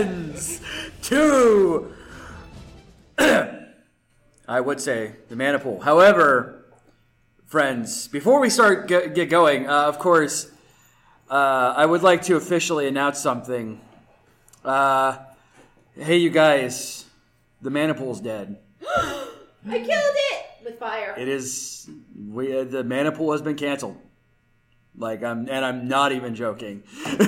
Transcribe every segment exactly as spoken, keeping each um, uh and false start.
friends, to, I would say, the Maniple. However, friends, before we start get, get going, uh, of course, uh, I would like to officially announce something. Uh, hey, you guys, the Maniple's dead. I killed it with fire. It is, we, uh, the Maniple has been canceled. Like, I'm, and I'm not even joking.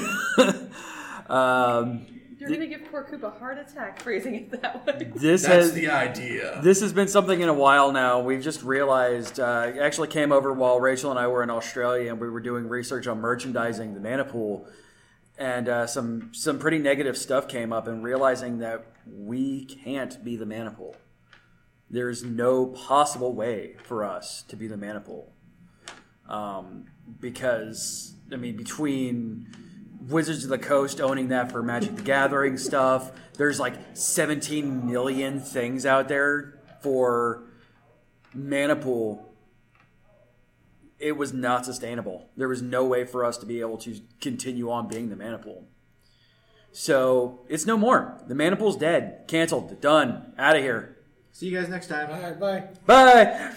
um, You're going to give poor Coop a heart attack phrasing it that way. This That's has, the idea. This has been something in a while now. We've just realized, uh, it actually came over while Rachel and I were in Australia and we were doing research on merchandising the Maniple. And uh, some some pretty negative stuff came up, and realizing that we can't be the Maniple. There's no possible way for us to be the Maniple. Um, because, I mean, between Wizards of the Coast owning that for Magic the Gathering stuff, there's like seventeen million things out there for Maniple. It was not sustainable. There was no way for us to be able to continue on being the Maniple. So, it's no more. The Maniple's dead. Canceled. Done. Out of here. See you guys next time. All right, bye. Bye!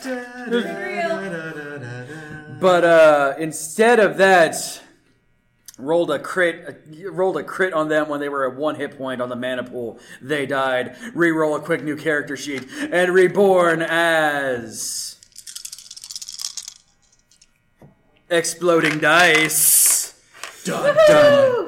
But uh, instead of that, rolled a crit uh, rolled a crit on them when they were at one hit point on the Maniple. They died. Reroll a quick new character sheet. And reborn as... Exploding Dice. Dun, dun,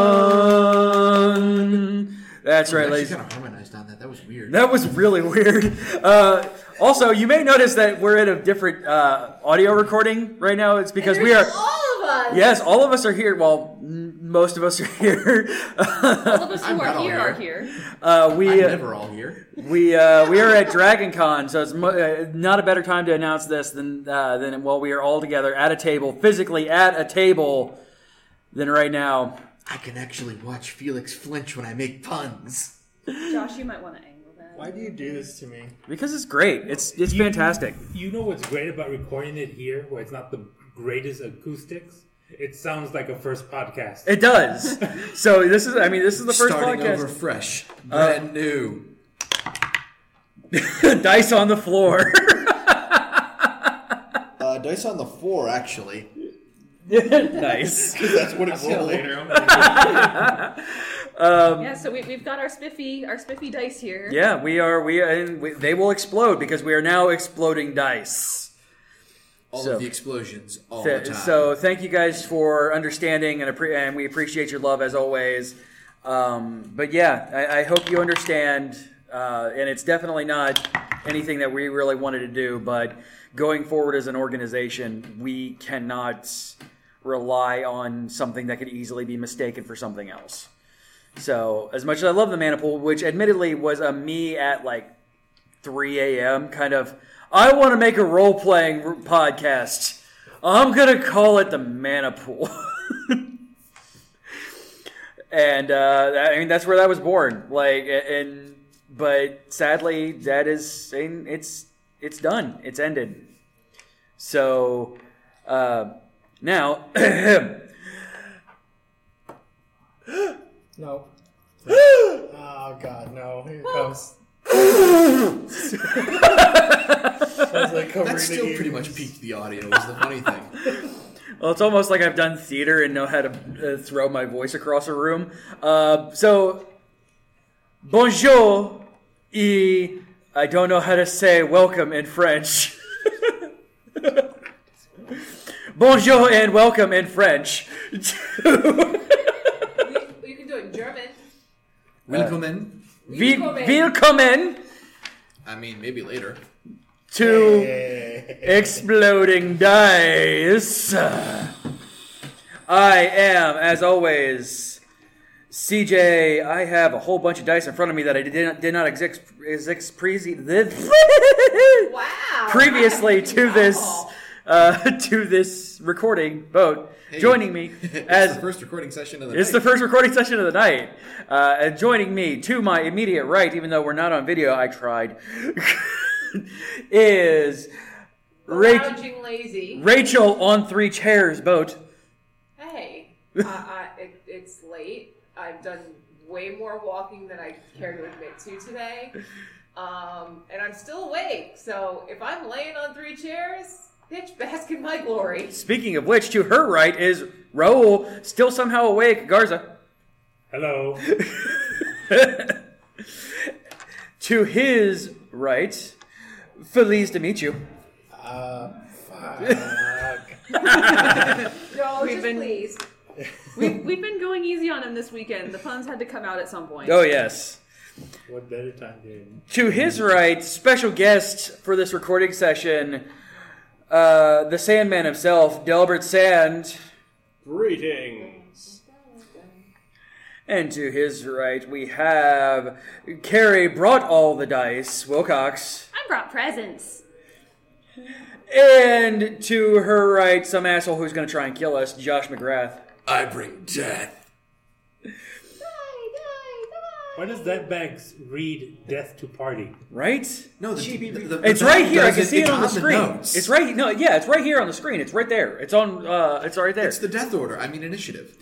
dun. That's right, ladies. kind of harmonized on that. That was weird. That was really weird. Uh, also, you may notice that we're in a different uh, audio recording right now. It's because we are... all of us. Yes, all of us are here. Well, n- most of us are here. All of us who I'm are not all here here. are here. Uh, we, I'm uh, never all here. We uh, we are at Dragon Con, so it's mo- uh, not a better time to announce this than uh, than while we are all together at a table, physically at a table, than right now. I can actually watch Felix flinch when I make puns. Josh, you might want to angle that. Why do you do this to me? Because it's great. It's it's You- fantastic. You know what's great about recording it here, where it's not the greatest acoustics? It sounds like a first podcast. It does. So this is, I mean, this is the first Starting podcast. over fresh. Brand new. Dice on the floor. Uh, dice on the floor, actually. Nice. That's what it's called. Yeah, so we, we've got our spiffy our spiffy dice here. Yeah, we are. We, and we they will explode because we are now exploding dice. All So- of the explosions, all Th- the time. So thank you guys for understanding, and, appre- and we appreciate your love as always. Um, but yeah, I, I hope you understand, uh, and it's definitely not anything that we really wanted to do, but going forward as an organization, we cannot rely on something that could easily be mistaken for something else. So as much as I love the Maniple, which admittedly was a me at like three a.m. kind of, I want to make a role-playing podcast. I'm going to call it the Maniple. And uh, I mean, that's where that was born. Like, and but sadly, that is saying it's it's done. It's ended. So uh, now, No. Oh, God, no. Here it comes. Sounds like covering That still the pretty ears. much peaked the audio, is the funny thing. well, it's almost like I've done theater and know how to uh, throw my voice across a room. Uh, so, bonjour, et I don't know how to say welcome in French. Bonjour and welcome in French. You, you can do it in German. Willkommen. Vi- Willkommen. Willkommen I mean, maybe later. to Hey. Exploding Dice. I am, as always, C J. I have a whole bunch of dice in front of me that I did not, did not exist, exist pre- Wow. previously to Wow. this uh, to this recording. Boat Hey. joining me It's as the first recording session of the it's night. the first recording session of the night. Uh, and joining me to my immediate right, even though we're not on video, I tried, is Ra- Lounging lazy. Rachel on three chairs. Boat. Hey, uh, I, it, it's late. I've done way more walking than I care to admit to today. Um, and I'm still awake, so if I'm laying on three chairs, bitch, bask in my glory. Speaking of which, to her right is Raul, still somehow awake. Garza. Hello. To his right, Feliz to meet you. Uh, fuck. No, We've just been- please. We've, we've been going easy on him this weekend. The puns had to come out at some point. Oh, yes. What better time than... To his right, special guest for this recording session, uh, the Sandman himself, Delbert Sand. Greetings. And to his right, we have Carrie brought all the dice, Wilcox. I brought presents. And to her right, some asshole who's going to try and kill us, Josh McGrath. I bring death. Why does that bag read Death to Party? Right? No, the, the, the It's the right bag here. I does can it- see it it's on the screen. notes. It's right. No, yeah, it's right here on the screen. It's right there. It's on. Uh, it's right there. It's the death order. I mean, initiative.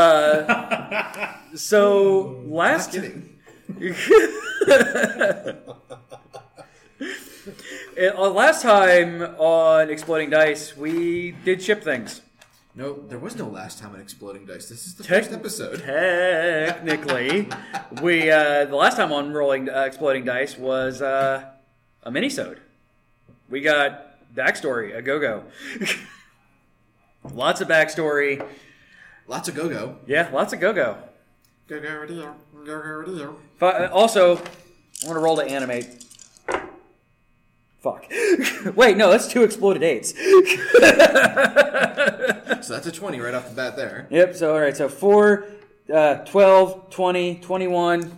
So Not last. kidding. Uh, last time on Exploding Dice, we did ship things. No, there was no last time on Exploding Dice. This is the Tech- first episode. Technically, we uh, the last time on rolling uh, Exploding Dice was uh, a mini-sode. We got backstory, a go-go. Lots of backstory. Lots of go-go. Yeah, lots of go-go. Go-go-a-deal, go-go-a-deal. Fi- Also, I want to roll to animate. Fuck. Wait, no, that's two exploded eights. So that's a twenty right off the bat there. Yep, so all right, so four, uh, twelve, twenty, twenty-one,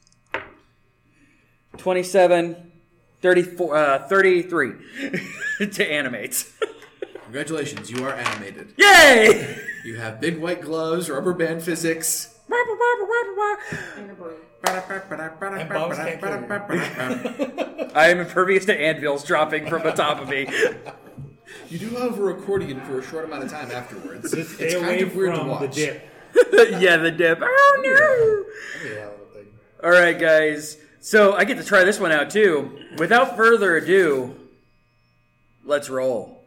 twenty-seven, thirty-four, uh, thirty-three to animate. Congratulations, you are animated. Yay! You have big white gloves, rubber band physics. And a broom. And Bob's can't kill you. I am impervious to anvils dropping from the top of me. You do have a accordion for a short amount of time afterwards. Just stay It's away kind of weird to from watch. the dip. Yeah, the dip. Oh no! Yeah, little thing. All right, guys. So I get to try this one out too. Without further ado, let's roll.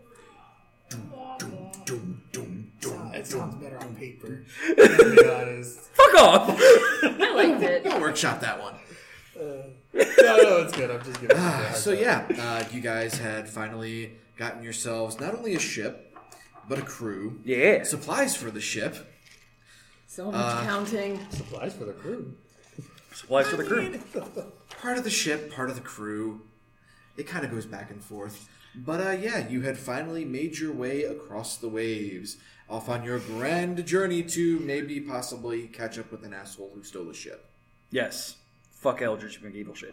It sounds better on paper. To be honest. Fuck off! I liked it. Don't workshop that one. No, no, it's good. I'm just giving. Ah, So yeah, uh, you guys had finally gotten yourselves not only a ship, but a crew. Yeah. Supplies for the ship. So much counting. supplies for the crew. Supplies for the crew. Part of the ship, part of the crew. It kind of goes back and forth. But uh, yeah, you had finally made your way across the waves, off on your grand journey to maybe possibly catch up with an asshole who stole a ship. Yes. Fuck Eldritch McEvil shit.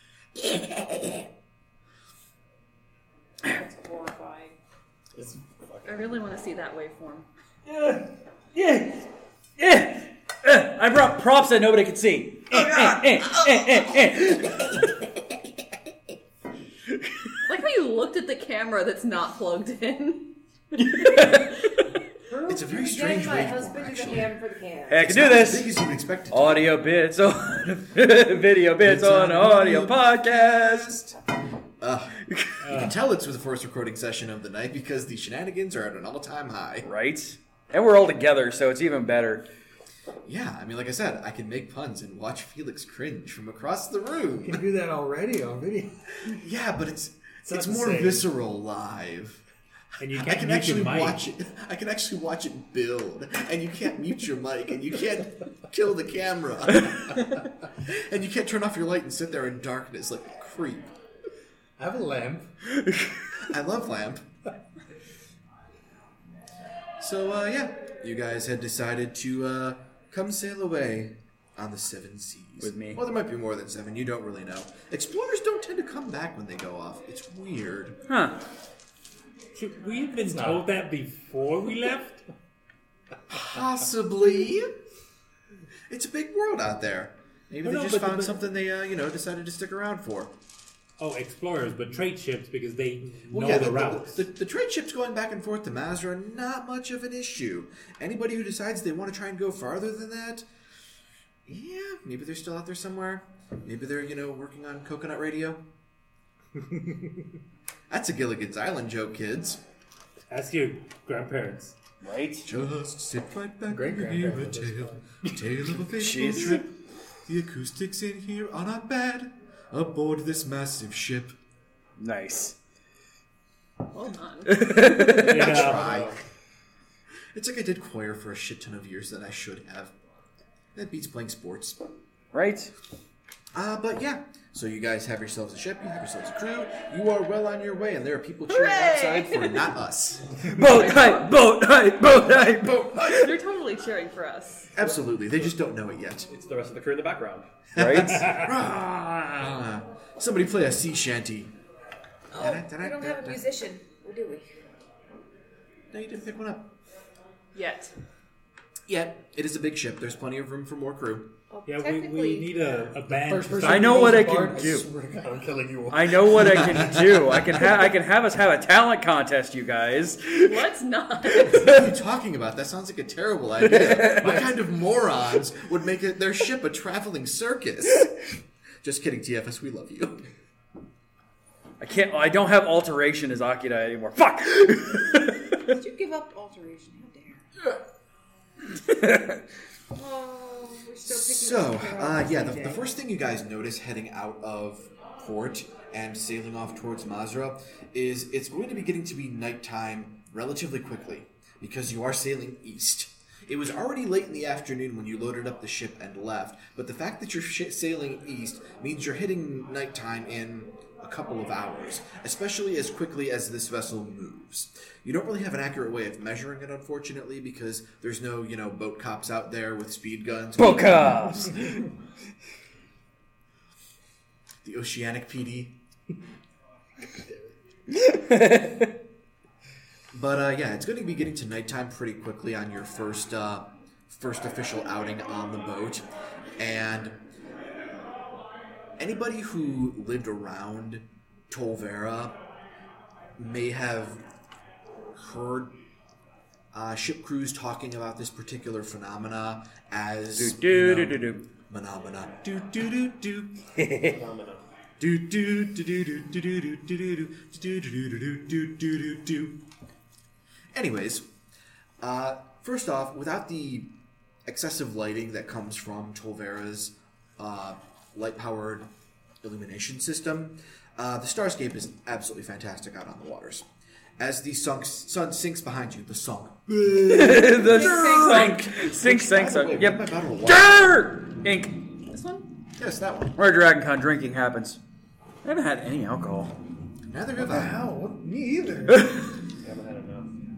That's horrifying. It's I really want to see that waveform. Yeah. Yeah. Yeah. Uh, I brought props that nobody could see. Eh, eh, eh, eh, eh, eh. Like how you looked at the camera that's not plugged in. It's a very strange My waveform, husband is a actually. ham for the can. Hey, I can It's do not as big this. as you would expect it to. Audio bits on video bits on audio podcast. Uh, you can tell it's the first recording session of the night because the shenanigans are at an all-time high. Right? And we're all together, so it's even better. Yeah, I mean, like I said, I can make puns and watch Felix cringe from across the room. You can do that already on video. Yeah, but it's it's, not the more same. visceral live. And you I can't can mute actually your mic. watch it. I can actually watch it build, and you can't mute your mic, and you can't kill the camera, and you can't turn off your light and sit there in darkness like a creep. I have a lamp. I love lamp. So uh, yeah, you guys had decided to uh, come sail away on the seven seas With me. Well, there might be more than seven. You don't really know. Explorers don't tend to come back when they go off. It's weird. Huh. Should we have been not. told that before we left? Possibly. It's a big world out there. Maybe Oh, they no, just but- found but- something they, uh, you know, decided to stick around for. Oh, explorers, but trade ships because they know yeah, the, the, routes. the, the trade ships going back and forth to Mazra, not much of an issue. Anybody who decides they want to try and go farther than that, Yeah, maybe they're still out there somewhere. Maybe they're, you know, working on Coconut Radio. That's a Gilligan's Island joke, kids. Ask your grandparents. Right? Just sit right back Great and hear a grandparents. tale. Tale of a fateful Jeez. trip. The acoustics in here are not bad. Aboard this massive ship. Nice. Well done. Yeah. Try. It's like I did choir for a shit ton of years that I should have. That beats playing sports. Right? Uh, but yeah. So you guys have yourselves a ship, you have yourselves a crew, you are well on your way, and there are people cheering outside for not us. Boat hype! Boat hype! Boat hype! Boat hype! They're totally cheering for us. Absolutely, they just don't know it yet. It's the rest of the crew in the background. Right? Ah, somebody play a sea shanty. Oh, we don't have a musician, or do we? No, you didn't pick one up. Yet. Yet, it is a big ship. There's plenty of room for more crew. Well, Yeah, we, technically, we need a, a band. First person I know who what knows I the can bard, do. swear to God, I'm killing you all. I know what I can do. I can have I can have us have a talent contest, you guys. Let's not. What are you talking about? That sounds like a terrible idea. What kind of morons would make it, their ship a traveling circus? Just kidding, T F S. We love you. I can't. I don't have alteration as Akira anymore. Fuck. did you give up alteration? How dare. Oh, we're still picking So, up uh, yeah, the, the first thing you guys notice heading out of port and sailing off towards Mazra is it's going to be getting to be nighttime relatively quickly because you are sailing east. It was already late in the afternoon when you loaded up the ship and left, but the fact that you're sh- sailing east means you're hitting nighttime in a couple of hours, especially as quickly as this vessel moves. You don't really have an accurate way of measuring it, unfortunately, because there's no, you know, boat cops out there with speed guns. Boat cops. The Oceanic P D. But uh, yeah, it's going to be getting to nighttime pretty quickly on your first uh, first official outing on the boat, and anybody who lived around Tolvera may have heard uh, ship crews talking about this particular phenomena as Do you do know, do do do. phenomena. Do do do do. Phenomena. Do do do do do do do do do do do do do do do do. Anyways, uh, first off, without the excessive lighting that comes from Tolvera's uh, light-powered illumination system, uh, the starscape is absolutely fantastic out on the waters. As the sunk, sun sinks behind you, the sunk. The sink, sink, sink, By the way, sink. Yep. what am I about to watch? Dirt! Ink. This one? Yes, that one. Where Dragon Con drinking happens. I haven't had any alcohol. Neither have What the I. hell? What? Me either. Haven't had enough.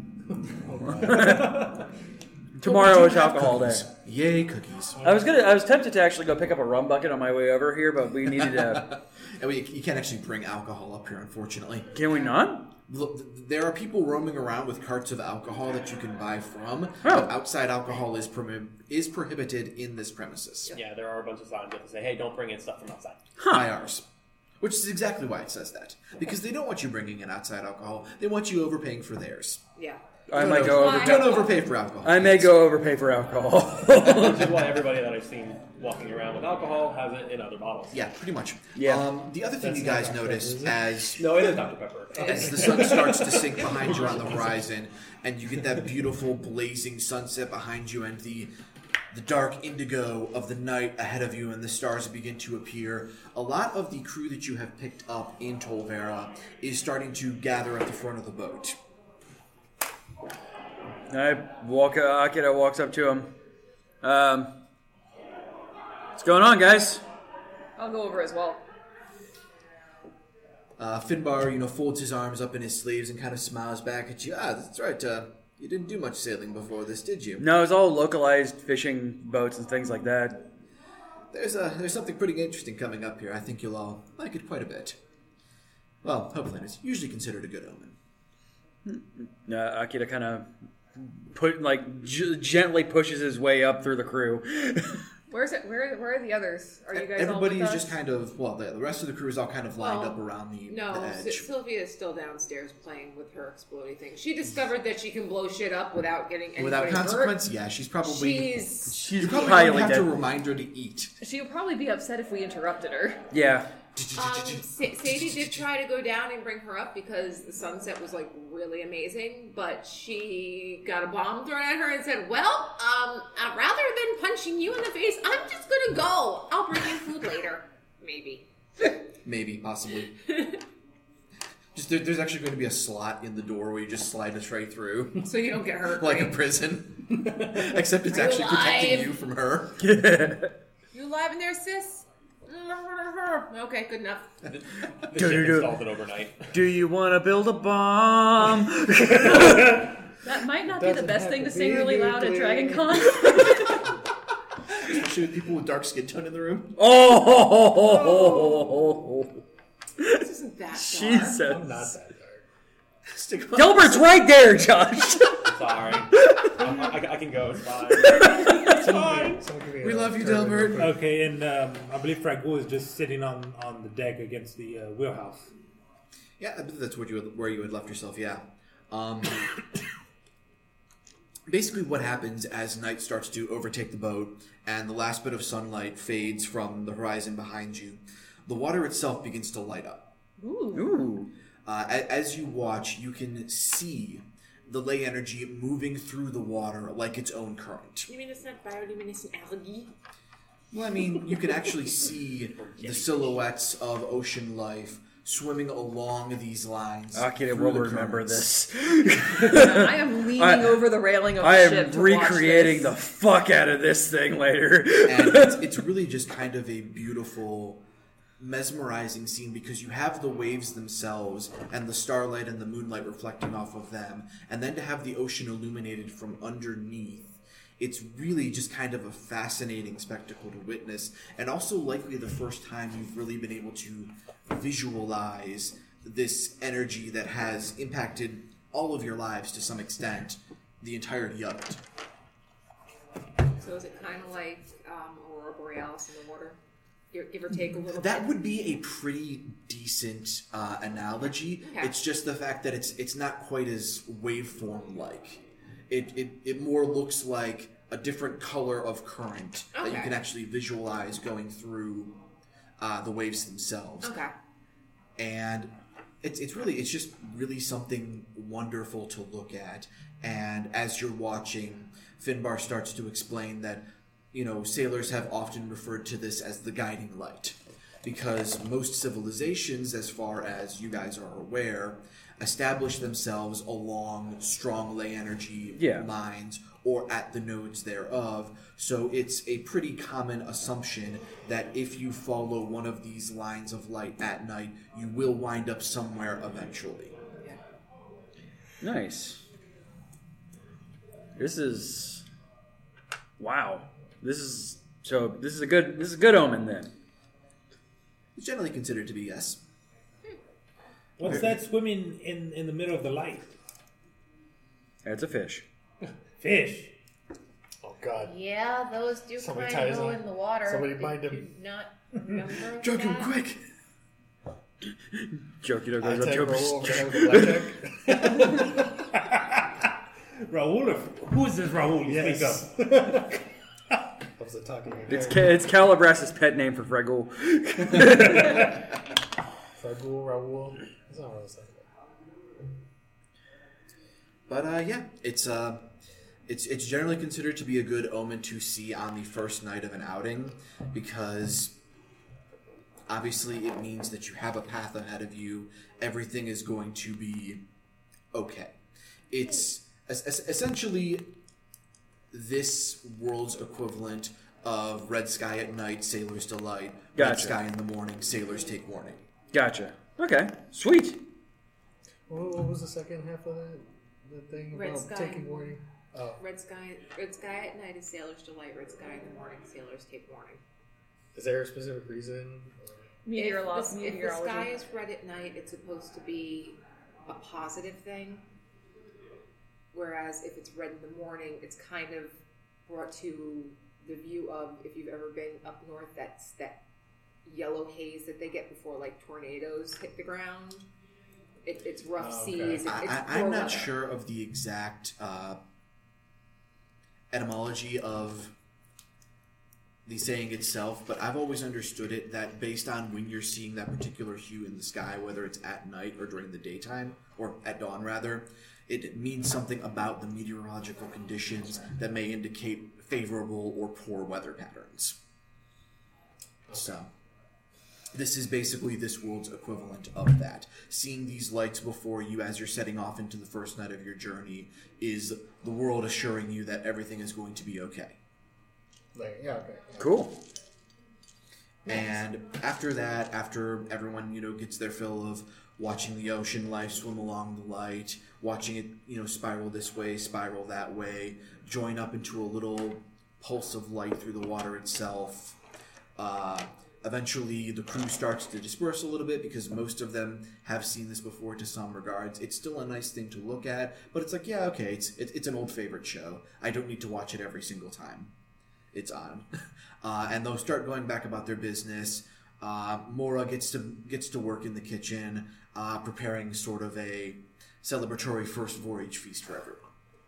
Tomorrow is Have alcohol day. cookies. Yay, cookies. I was gonna. I was tempted to actually go pick up a rum bucket on my way over here, but we needed to. And we, you can't actually bring alcohol up here, unfortunately. Can we not? Look, there are people roaming around with carts of alcohol that you can buy from, Oh. but outside alcohol is promi- is prohibited in this premises Yeah, there are a bunch of signs that say, hey, don't bring in stuff from outside. by ours. Which is exactly why it says that. Because they don't want you bringing in outside alcohol. They want you overpaying for theirs. Yeah. I Don't might go over- over. Don't overpay for alcohol. I may go overpay for alcohol. Which is why everybody that I've seen walking around with alcohol has it in other bottles. Yeah, pretty much. Yeah. Um, the other thing That's you not guys Doctor notice Pepper, is it? as No, it is Doctor Pepper. as the sun starts to sink behind you on the horizon, and you get that beautiful blazing sunset behind you, and the the dark indigo of the night ahead of you, and the stars begin to appear. A lot of the crew that you have picked up in Tolvera is starting to gather at the front of the boat. I walk. Uh, Akira walks up to him. Um, what's going on, guys? I'll go over as well. Uh, Finbar, you know, folds his arms up in his sleeves and kind of smiles back at you. Ah, that's right. Uh, you didn't do much sailing before this, did you? No, it's all localized fishing boats and things like that. There's uh, there's something pretty interesting coming up here. I think you'll all like it quite a bit. Well, hopefully, it's usually considered a good omen. Uh, Akira kind of put like g- gently pushes his way up through the crew. Where's it? Where Where are the others? Are you guys all Everybody with is us? just kind of, well, the, the rest of the crew is all kind of lined Well, up around the, No, the S- edge. Sylvia is still downstairs playing with her exploding thing. She discovered that she can blow shit up without getting anybody Without hurt. consequence, yeah, she's probably... She's She's You're probably highly going to have to dead. remind her to eat. She would probably be upset if we interrupted her. Yeah. Um, Sa- Sadie did try to go down and bring her up because the sunset was like really amazing, but she got a bomb thrown at her and said, "Well, um, uh, rather than punching you in the face, I'm just gonna go. I'll bring you food later, maybe." Maybe, possibly. Just there, there's actually going to be a slot in the door where you just slide a tray through, So you don't get hurt. like a right? prison. Except it's Are you actually protecting alive? you from her. You alive in there, sis? Okay, good enough. The Do, ship do, do. installed it overnight. Do you want to build a bomb? That might not be the Doesn't best have thing to to say be really loud at nuclear. Dragon Con. Especially with people with dark skin tone in the room. Oh! This isn't that dark. Jesus. I'm not that dark. Stick on. Delbert's right there, Josh. Sorry. I, I, I can go. It's fine. It's fine. Someone give me We a love you, turban real Delbert. quick. Okay, and um, I believe Fragul is just sitting on, on the deck against the uh, wheelhouse. Yeah, I believe that's where you had, where you had left yourself. Yeah. Um, basically, what happens as night starts to overtake the boat and the last bit of sunlight fades from the horizon behind you, the water itself begins to light up. Ooh. Uh, a- as you watch, you can see the ley energy moving through the water like its own current. You mean it's not bioluminescent algae? Well, I mean, you can actually see the silhouettes of ocean life swimming along these lines. Akira through will the remember currents. this. I am leaning I- over the railing of the I ship am to recreating the watch this. fuck out of this thing later. And it's, it's really just kind of a beautiful, mesmerizing scene because you have the waves themselves and the starlight and the moonlight reflecting off of them, and then to have the ocean illuminated from underneath. It's really just kind of a fascinating spectacle to witness, and also likely the first time you've really been able to visualize this energy that has impacted all of your lives to some extent, the entirety of it. So is it kind of like um, Aurora Borealis in the water? Give, give or take a little That bit? would be a pretty decent uh, analogy. Okay. It's just the fact that it's it's not quite as waveform like. It, it it more looks like a different color of current that you Okay. can actually visualize going through uh, the waves themselves. Okay. And it's it's really it's just really something wonderful to look at. And as you're watching, Finbar starts to explain that, you know, sailors have often referred to this as the guiding light, because most civilizations, as far as you guys are aware, establish themselves along strong ley energy Yeah. lines or at the nodes thereof. So it's a pretty common assumption that if you follow one of these lines of light at night, you will wind up somewhere eventually. Nice. This is wow. This is so. This is a good. This is a good omen then. It's generally considered to be yes. What's that swimming in, in the middle of the light? It's a fish. Fish. Oh God. Yeah, those do Somebody kind of ties go him. in the water. Somebody Did bind him. you Not remember Drug him that? quick! Jokey I goes up take to roll over him. there with the blackjack. Raul, who is this Raul? You Yes. speak up. That was a talking It's head. Ca- it's Calabras's pet name for Fregul. Fragul, Raoul. That's not what I was talking about. But uh, yeah, it's uh, it's it's generally considered to be a good omen to see on the first night of an outing, because obviously it means that you have a path ahead of you. Everything is going to be okay. It's es- es- essentially this world's equivalent of Red Sky at night, Sailor's Delight. Red Gotcha. Sky in the morning, Sailors Take Warning. Gotcha. Okay. Sweet. What, what was the second half of that, that thing Red about sky. taking warning? Oh, Red sky, red sky at night is sailors' delight. Red sky in the morning, sailors take warning. is there a specific reason? Or? Meteorolo- If the, if the meteorology. sky is red at night, it's supposed to be a positive thing. Whereas if it's red in the morning, it's kind of brought to the view of, if you've ever been up north, that's that yellow haze that they get before like tornadoes hit the ground. It, it's rough Oh, okay. seas. It, it's I, poor I'm not weather. sure of the exact uh, etymology of the saying itself, but I've always understood it that based on when you're seeing that particular hue in the sky, whether it's at night or during the daytime, or at dawn rather, it means something about the meteorological conditions that may indicate favorable or poor weather patterns. So, this is basically this world's equivalent of that. Seeing these lights before you as you're setting off into the first night of your journey is the world assuring you that everything is going to be okay. Like, yeah, okay. Cool. And after that, after everyone, you know, gets their fill of watching the ocean life swim along the light, watching it, you know, spiral this way, spiral that way, join up into a little pulse of light through the water itself. Uh, eventually, the crew starts to disperse a little bit because most of them have seen this before to some regards. It's still a nice thing to look at, but it's like, yeah, okay, it's it, it's an old favorite show. I don't need to watch it every single time it's on. Uh, and they'll start going back about their business. Uh, Mora gets to gets to work in the kitchen, uh, preparing sort of a celebratory first voyage feast for everyone.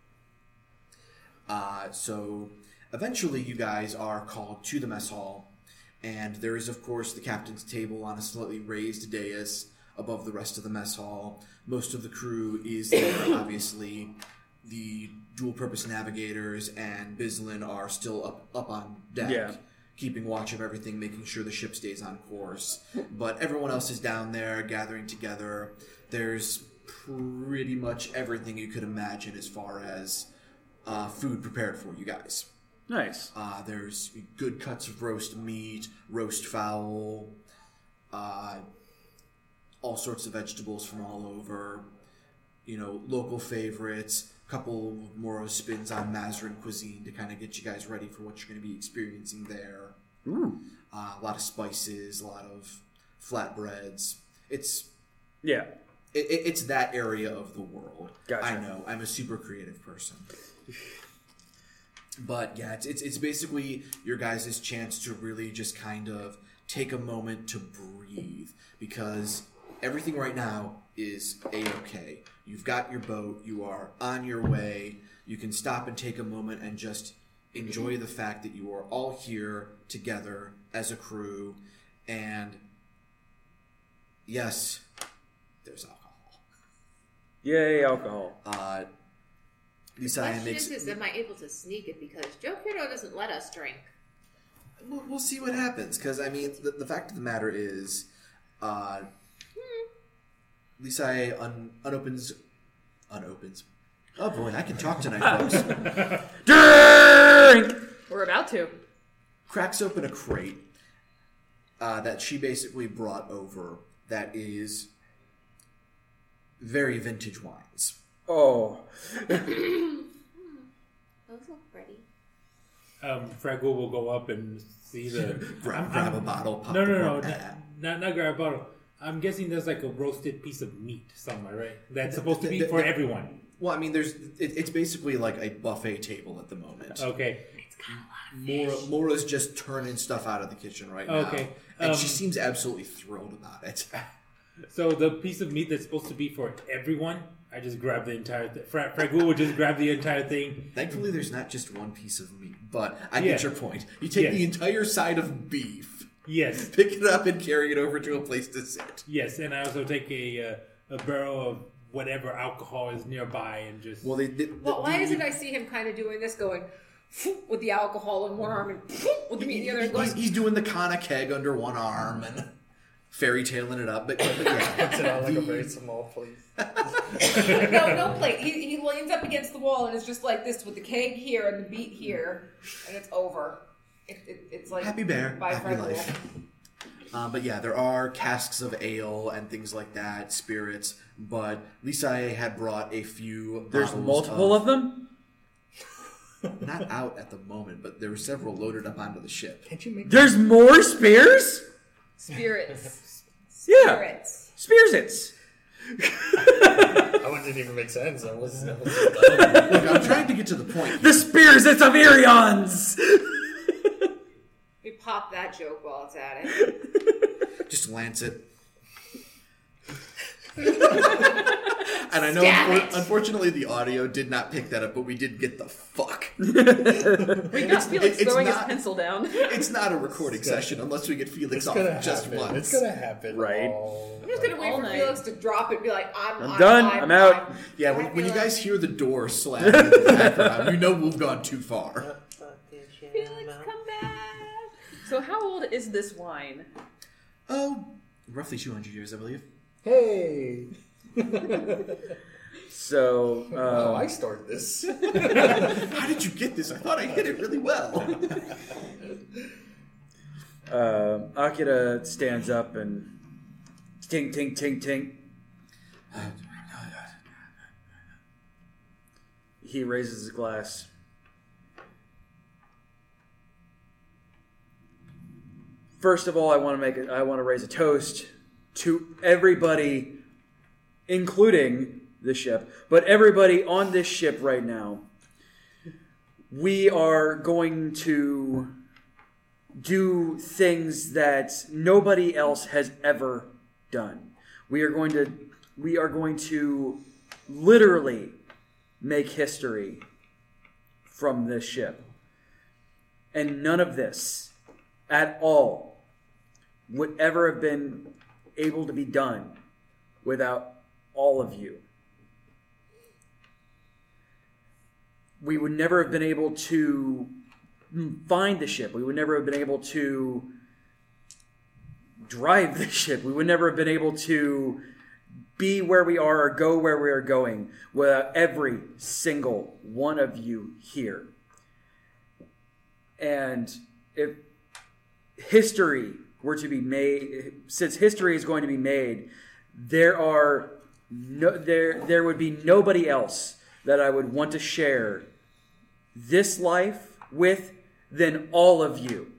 Uh, so eventually you guys are called to the mess hall, and there is, of course, the captain's table on a slightly raised dais above the rest of the mess hall. Most of the crew is there, obviously. The dual-purpose navigators and Bislin are still up, up on deck, Yeah. keeping watch of everything, making sure the ship stays on course. But everyone else is down there, gathering together. There's pretty much everything you could imagine as far as uh, food prepared for you guys. Nice. Uh, there's good cuts of roast meat, roast fowl, uh, all sorts of vegetables from all over, you know, local favorites, a couple more spins on Mazarin cuisine to kind of get you guys ready for what you're going to be experiencing there. Ooh. Uh, a lot of spices, a lot of flatbreads. It's Yeah. it, it, it's that area of the world. Gotcha. I know. I'm a super creative person. But yeah, it's, it's it's basically your guys' chance to really just kind of take a moment to breathe, because everything right now is A-okay. You've got your boat. You are on your way. You can stop and take a moment and just enjoy the fact that you are all here together as a crew. And yes, there's alcohol. Yay, alcohol. Uh, The Lisa question makes. is, is, am I able to sneak it? Because Joe Kiro doesn't let us drink. We'll, we'll see what happens, because I mean, the, the fact of the matter is, uh, Lisa un, unopens, unopens. Oh boy, I can talk tonight, folks. Drink! We're about to. Cracks open a crate uh, that she basically brought over. That is very vintage wines. Oh. Those look pretty. Um, Fraggle will go up and see the. Grab, I'm- grab I'm- a bottle. Pop No, the no, no, cork. not, not not grab a bottle. I'm guessing there's like a roasted piece of meat somewhere, right? That's supposed to be the- for the- everyone. Well, I mean, there's it, it's basically like a buffet table at the moment. Okay. Mora, Mora's just turning stuff out of the kitchen right now. Okay, And um, she seems absolutely thrilled about it. So the piece of meat that's supposed to be for everyone, I just grab the entire thing. Fra- Fraggle will just grab the entire thing. Thankfully, there's not just one piece of meat, but I get Yeah. your point. You take Yes. the entire side of beef, Yes, pick it up, and carry it over to a place to sit. yes, and I also take a uh, a barrel of whatever alcohol is nearby and just. Well, they, they, Well, why the, isn't I see him kind of doing this, going with the alcohol in one arm and with the meat in the other, and He's, going, he's doing the Kana keg under one arm and fairy tailing it up. But, but yeah, Sit on like a The- very small plate. no, no plate. He, he leans up against the wall and is just like this with the keg here and the meat here, and it's over. It, it, it's like Happy bear, by happy Fraggle. life. Uh, but yeah, there are casks of ale and things like that, spirits. But Lisa had brought a few. There's bottles multiple of them? Not out at the moment, but there were several loaded up onto the ship. Can't you make There's more spears? Spirits. Yeah. Spirits. Spearsits. That one didn't even make sense. That was, that was Look, I'm trying to get to the point. The Spearsits of Erions! pop that joke while it's at it. Just lance it. And I know, Stab unfor- it. unfortunately, the audio did not pick that up, but we did get the fuck. We got Felix it's throwing not- his pencil down. It's not a recording session unless we get Felix It's off gonna just happen. once. It's gonna happen. Right. all- I'm just gonna wait All for night. Felix to drop it and be like, I'm, I'm I'm done. I'm, I'm out. Yeah, Bye, when, when you Felix. guys hear the door slam in the background, you know we've gone too far. Felix, come back. So how old is this wine? Oh, roughly two hundred years, I believe. Hey. So, Oh, I um, started this. How did you get this? I thought I hit it really well. uh, Akira stands up and tink, tink, tink, tink. He raises his glass. First of all, I want to make it. I want to raise a toast to everybody, including the ship, but everybody on this ship right now. We are going to do things that nobody else has ever done. We are going to. We are going to literally make history from this ship, and none of this at all would ever have been able to be done without all of you. We would never have been able to find the ship. We would never have been able to drive the ship. We would never have been able to be where we are or go where we are going without every single one of you here. And if history were to be made, since history is going to be made, there are no, there there would be nobody else that I would want to share this life with than all of you.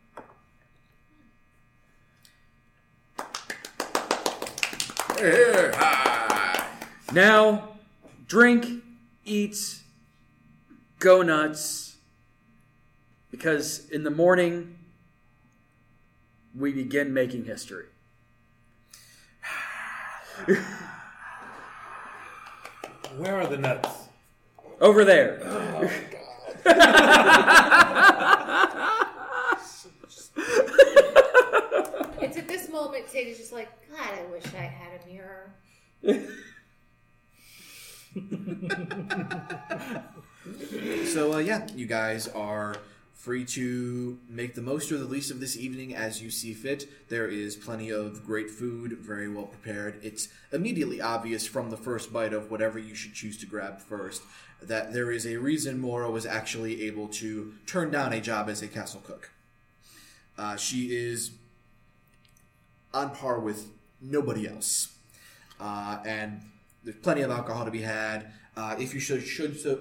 Now, drink, eat, go nuts, because in the morning we begin making history. Where are the nuts? Over there. It's at this moment Sadie's just like, God, I wish I had a mirror. So, uh, yeah, you guys are free to make the most or the least of this evening as you see fit. There is plenty of great food, very well prepared. It's immediately obvious from the first bite of whatever you should choose to grab first that there is a reason Mora was actually able to turn down a job as a castle cook. Uh, she is on par with nobody else. Uh, and there's plenty of alcohol to be had. Uh, if you should should so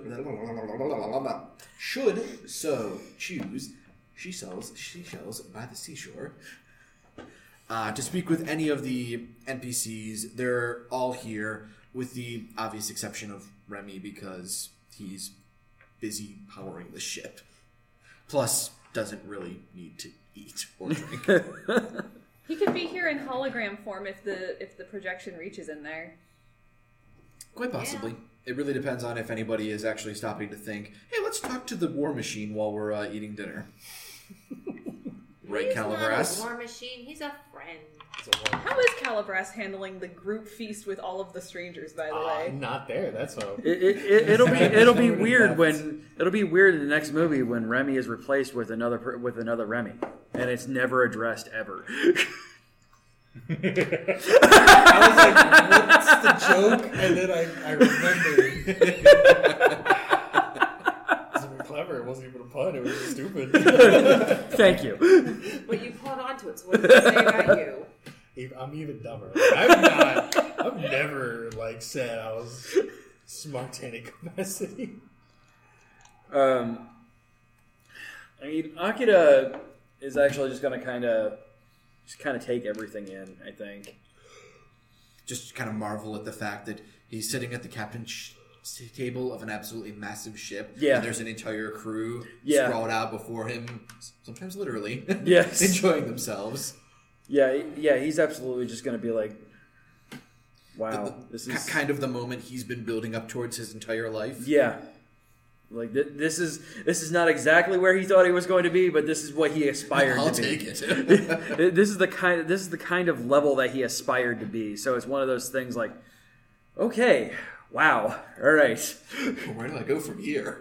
should so choose, she sells seashells by the seashore. Uh, to speak with any of the N P Cs, they're all here, with the obvious exception of Remy because he's busy powering the ship. Plus, doesn't really need to eat or drink. He could be here in hologram form if the if the projection reaches in there. Quite possibly. Yeah. It really depends on if anybody is actually stopping to think, hey, let's talk to the war machine while we're uh, eating dinner. Right, He's Calabras? not a war machine. He's a friend. How is Calabras handling the group feast with all of the strangers, by the Uh, way? not there. That's how. It, it, it, it'll be it'll be Already weird left. when it'll be weird in the next movie when Remy is replaced with another per- with another Remy, and it's never addressed ever. I was like, what's the joke? And then I, I remembered. It wasn't clever. It wasn't even a pun. It was just stupid. Thank you. But you caught on to it, so what does it say about you? Even- I'm even dumber. I'm not. I've never like said I was smart in any capacity. Um, I mean, Akira is actually just gonna kind of just kind of take everything in. I think. Just kind of marvel at the fact that he's sitting at the captain's table of an absolutely massive ship. Yeah. And there's an entire crew Yeah. sprawled out before him, sometimes literally. Yes. Enjoying themselves. Yeah, yeah, he's absolutely just going to be like, wow, The- this K- is kind of the moment he's been building up towards his entire life. yeah. Like th- this is this is not exactly where he thought he was going to be, but this is what he aspired I'll to be. take it. This is the kind of, this is the kind of level that he aspired to be. So it's one of those things like, okay, wow, all right. Where do I go from here?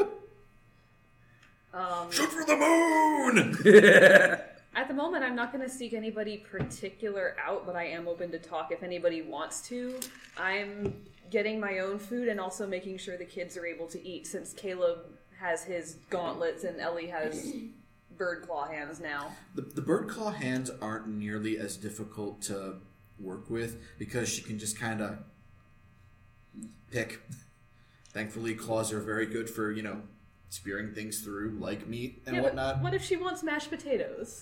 Um, Shoot for the moon! At the moment, I'm not going to seek anybody particular out, but I am open to talk if anybody wants to. I'm getting my own food and also making sure the kids are able to eat, since Caleb has his gauntlets and Ellie has bird claw hands now. The, the bird claw hands aren't nearly as difficult to work with because she can just kind of pick. Thankfully, claws are very good for, you know, spearing things through like meat and Yeah, but whatnot. what if she wants mashed potatoes?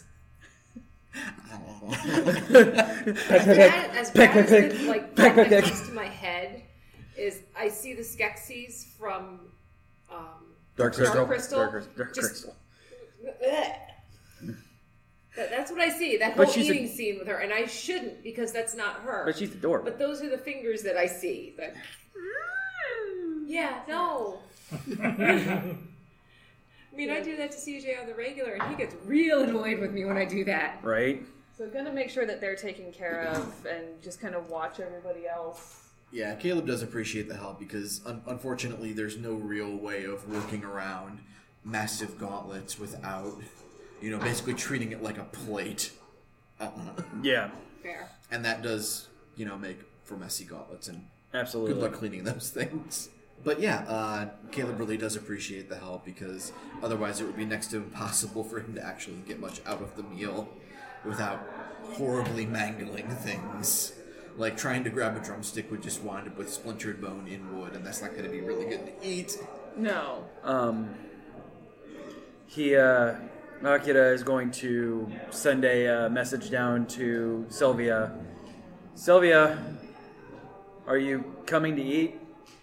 As bad as, bad as the, like, thought that comes to my head is I see the Skeksis from um, Dark Crystal. Dark Crystal. Dark, Crystal. Dark Just- Crystal. Ugh. That, that's what I see. That But whole she's a- eating scene with her, and I shouldn't because that's not her. But she's adorable. But those are the fingers that I see. That, yeah, no. I mean, I do that to C J on the regular, and he gets real annoyed with me when I do that. Right? So gonna make sure that they're taken care of and just kind of watch everybody else. Yeah, Caleb does appreciate the help because un- unfortunately there's no real way of working around massive gauntlets without, you know, basically treating it like a plate. Uh-uh. Yeah, Fair. And that does, you know, make for messy gauntlets and absolutely. good luck cleaning those things. But yeah, uh, Caleb really does appreciate the help because otherwise it would be next to impossible for him to actually get much out of the meal without horribly mangling things. Like trying to grab a drumstick would just wind up with splintered bone in wood, and that's not going to be really good to eat. No. Um, he, uh, Akira is going to send a uh, message down to Sylvia. Sylvia, are you coming to eat?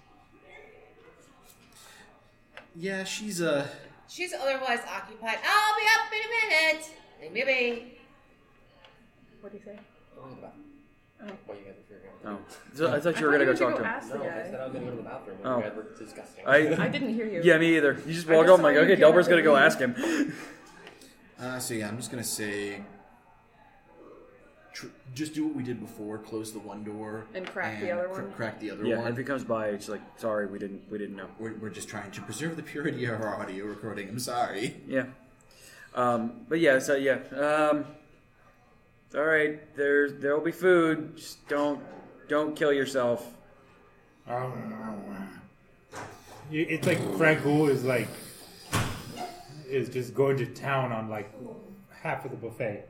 Yeah, she's uh She's otherwise occupied. I'll be up in a minute. Maybe. What do you say? What you guys are figuring Oh, out. so I thought you were gonna go talk to him. ask the No, I said guy. I was gonna go to the bathroom. Oh. You guys were discussing. I, I didn't hear you. yeah, me either. You just I walk just up. I'm like, saw you okay, get Delber's up gonna and go leave. ask him. uh so yeah, I'm just going to say tr- just do what we did before, close the one door And crack the and other cr- one? crack the other Yeah, one. if he comes by, it's like, sorry, we didn't, we didn't know. We're, we're just trying to preserve the purity of our audio recording. I'm sorry. Yeah. Um, but yeah, so yeah. Um, all right, there's there will be food. Just don't don't kill yourself. You- It's like Francoul is like is just going to town on like half of the buffet.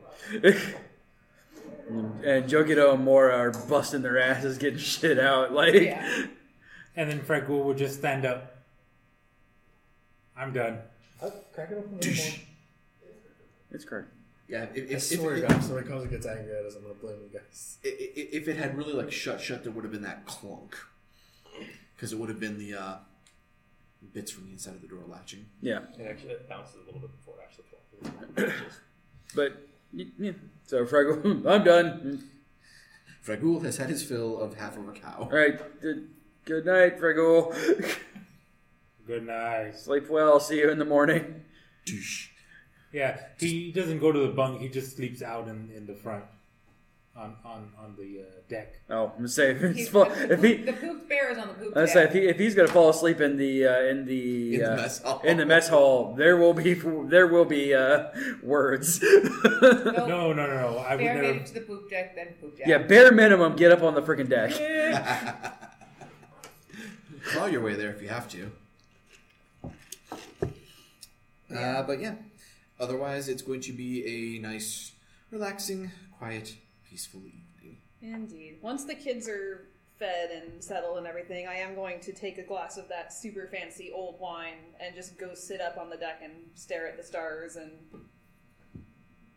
And Jokido and Mora are busting their asses, getting shit out. Like, Yeah. And then Francoul will just stand up. I'm done. I'll crack it open a little more. it's correct. Yeah, if, I if, swear if, to God, if somebody comes and gets angry at us, I'm gonna blame you guys. if, if it had really like shut shut, there would have been that clunk because it would have been the uh, bits from the inside of the door latching. Yeah, And actually, it bounces a little bit before it actually falls. but y- yeah. So Fraggle, I'm done. Fragul has had his fill of half of a cow. All right, good, good night, Fraggle. Good night. Sleep well. See you in the morning. Douche. Yeah, he doesn't go to the bunk. He just sleeps out in, in the front, on on on the uh, deck. Oh, I'm gonna say if, He's, he's fall, the, if he. the pooped bear is on the poop I say if, he, if he's gonna fall asleep in the uh, in the In the uh, mess hall. in the mess hall, there will be there will be uh, words. Nope. No, no, no, no. I would Bear never. made it to the poop deck, then poop deck. Yeah, bare minimum, get up on the freaking deck. Claw your way there if you have to. Uh, but yeah, otherwise it's going to be a nice, relaxing, quiet, peaceful evening. Indeed. Once the kids are fed and settled and everything, I am going to take a glass of that super fancy old wine and just go sit up on the deck and stare at the stars and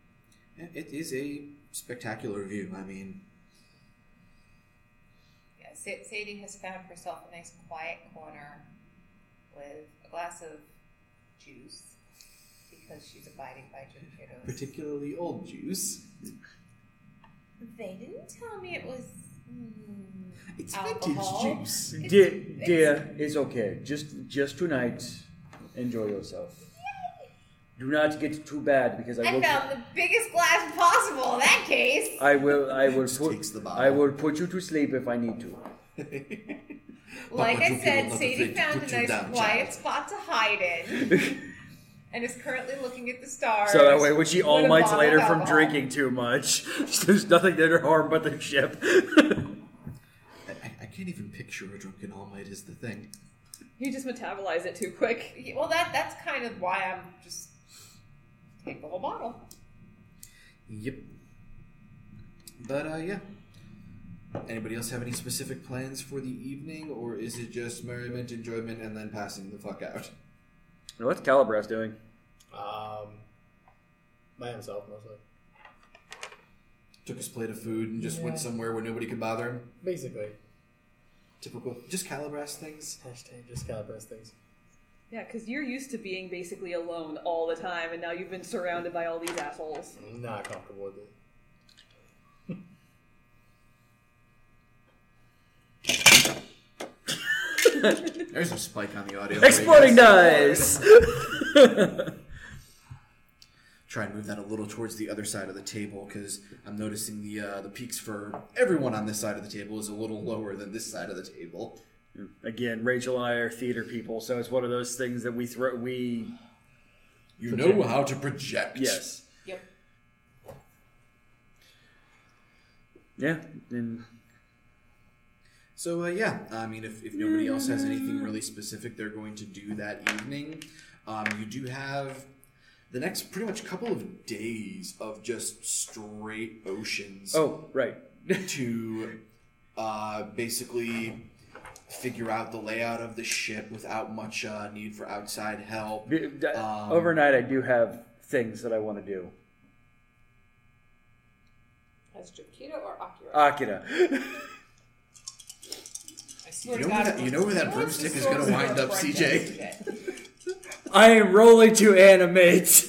Yeah, it is a spectacular view. I mean, Yes. Sa- Sadie has found herself a nice quiet corner with a glass of juice because she's abiding by Jim Kiddo's. Particularly old juice. They didn't tell me it was mm, It's alcohol. vintage juice. It's- Dear, it's- dear, it's okay. Just, just tonight, enjoy yourself. Do not get too bad because I I will. found the biggest glass possible in that case. I will. I will Just put. takes the bottle. I will put you to sleep if I need to. Like Papa I Juki said, will not Sadie afraid to found a put you nice down, quiet child. spot to hide in and is currently looking at the stars. So that way, when she with all a nights bottle later of from alcohol. drinking too much, there's nothing there to harm but the ship. I, I can't even picture a drunken All Might is the thing. You just metabolize it too quick. Yeah, well, that that's kind of why I'm just take the whole bottle. Yep. But, uh, yeah. Anybody else have any specific plans for the evening, or is it just merriment, enjoyment, and then passing the fuck out? What's Calabras doing? Um, by himself mostly. Took his plate of food and just went Yeah. somewhere where nobody could bother him? Basically. Typical. Just Calabras things? Hashtag just Calabras things. Yeah, because you're used to being basically alone all the time, and now you've been surrounded by all these assholes. I'm not comfortable with it. There's a spike on the audio. Exploding dice. Try and move that a little towards the other side of the table because I'm noticing the uh, the peaks for everyone on this side of the table is a little lower than this side of the table. Again, Rachel and I are theater people, so it's one of those things that we throw. We You know how to project. yes, Yep. yeah, and So uh, yeah, I mean, if, if nobody else has anything really specific they're going to do that evening, um, you do have the next pretty much couple of days of just straight oceans. oh right, to uh, basically figure out the layout of the ship without much uh, need for outside help. Um, overnight I do have things that I want to do. As Jokito or Akira? Akira. I swear You to know God, where that- you know where that what's the broomstick is source gonna of wind our up, friendship? C J? I am rolling to animate.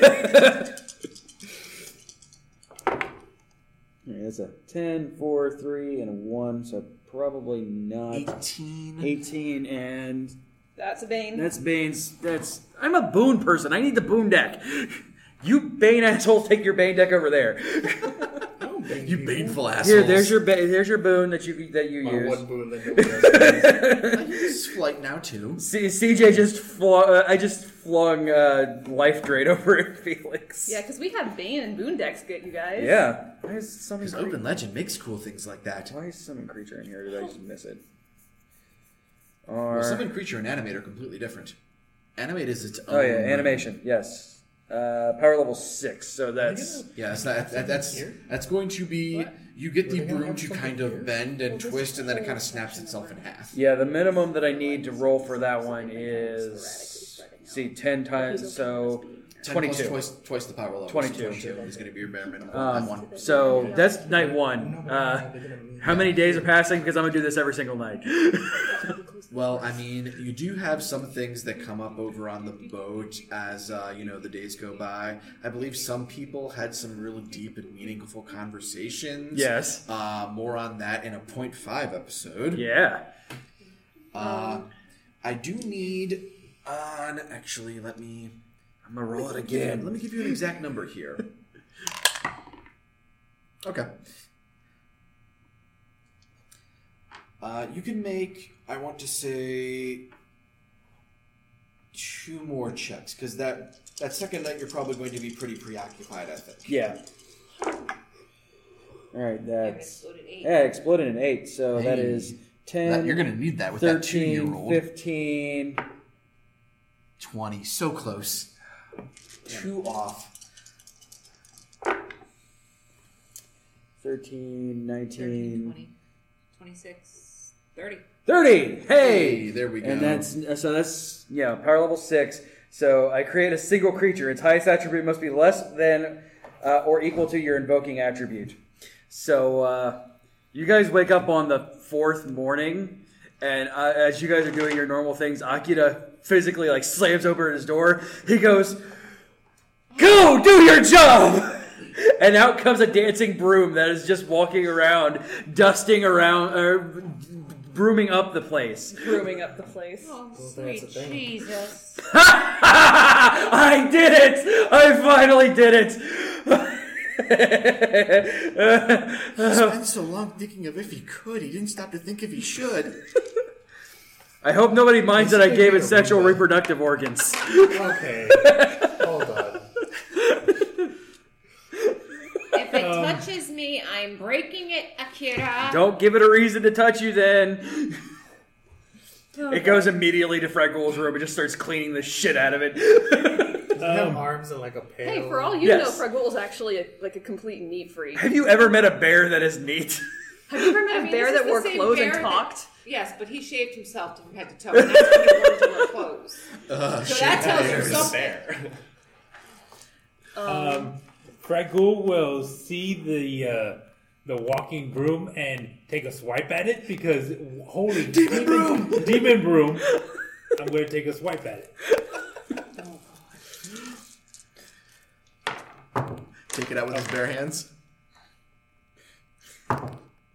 Yeah, that's a ten, four, three, and a one, so probably not eighteen. eighteen, and That's a Bane. that's Bane's. That's I'm a Boone person. I need the Boone deck. You Bane assholes, take your Bane deck over there. You baneful assholes. Here, there's your ba- there's your Boone that you that you My use. one boon that nobody else has. This is flight now too. C- CJ just flung. Uh, I just flung uh, life drain over at Felix. Yeah, because we have Bane and Boon decks, good you guys. Yeah. Why is summon Because cre- Open Legend makes cool things like that. Why is summon creature in here? Did I just miss it? Well, Or Summon Creature and Animate are completely different. Animate is its own. oh yeah, animation. Yes. Uh, power level six. So that's Yeah, that's not, that, that's that's going to be. You get the Were they gonna broom have to something kind of here? bend and twist, and then it kind of snaps itself in half. yeah. The minimum that I need to roll for that one is see ten times. So ten twenty-two. plus twice, twice the power level. twenty-two. So twenty-two is going to be your bare minimum. Um, on one. So that's night one. Uh, how many days are passing? Because I'm gonna do this every single night. Well, I mean, you do have some things that come up over on the boat as uh, you know the days go by. I believe some people had some really deep and meaningful conversations. Yes. Uh, more on that in a point five episode. Yeah. Uh, I do need. Uh, actually, let me. I'm gonna roll it Let again. me give you an exact number here. Okay. Uh, you can make, I want to say, two more checks, because that, that second night you're probably going to be pretty preoccupied, I think. Yeah. All right. It That's exploded eight. yeah. Exploded in eight. So that Hey. is ten. you're going to need that with thirteen, that two-year-old. fifteen. twenty, so close. Two off. thirteen, thirteen, nineteen, twenty, twenty-six, thirty. thirty. Hey! Hey, there we go. And that's so that's yeah, power level six. So I create a single creature. Its highest attribute must be less than uh, or equal to your invoking attribute. So uh, You guys wake up on the fourth morning, and uh, as you guys are doing your normal things, Akira physically like slams open his door. He goes, "Go do your job!" And out comes a dancing broom that is just walking around, dusting around, or brooming up the place. Brooming up the place. Oh, that's sweet a thing. Jesus. I did it! I finally did it! He spent so long thinking of if he could, he didn't stop to think if he should. I hope nobody minds that I gave it sexual reproductive organs. Okay. Hold on. If it touches me, I'm breaking it, Akira. Don't give it a reason to touch you then. It goes immediately to Fregul's room and just starts cleaning the shit out of it. Does it have arms and like a pail? Hey, for all you Yes. know, Fragul is actually a, like a complete neat freak. Have you ever met a bear that is neat? Have you ever met I a mean, bear this that is the wore same clothes bear and that- talked? Yes, but he shaved himself from head to toe, and that's when he learned to wear clothes. Uh, So that tells you something. Bear. Um, Fragul will see the uh, the walking broom and take a swipe at it because holy demon broom, demon broom. I'm going to take a swipe at it. Take it out with his bare hands. Let's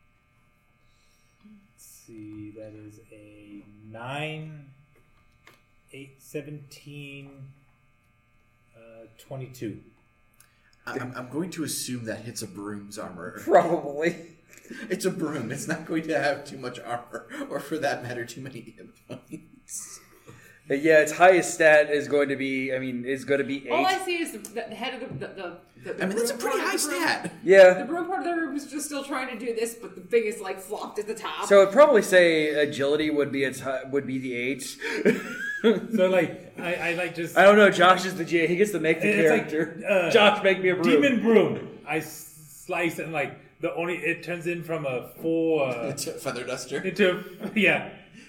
see, that is a nine, eight, seventeen, uh, twenty-two. I'm, I'm going to assume that hits a broom's armor. Probably. It's a broom. It's not going to have too much armor, or for that matter, too many hit points. Yeah, its highest stat is going to be, I mean, is going to be All I eight. see is the, the head of the the, the, the I mean, that's a broom pretty part high of the room. stat. The Yeah. broom part of the room is just still trying to do this, but the thing is like flopped at the top. So I'd probably say agility would be its hi- would be the eight. So like, I, I like just I don't know. Josh is the G. He gets to make the It's like, character. uh, Josh, make me a broom. demon broom. I s- slice and like the only it turns in from a four uh, It's a feather duster. into yeah.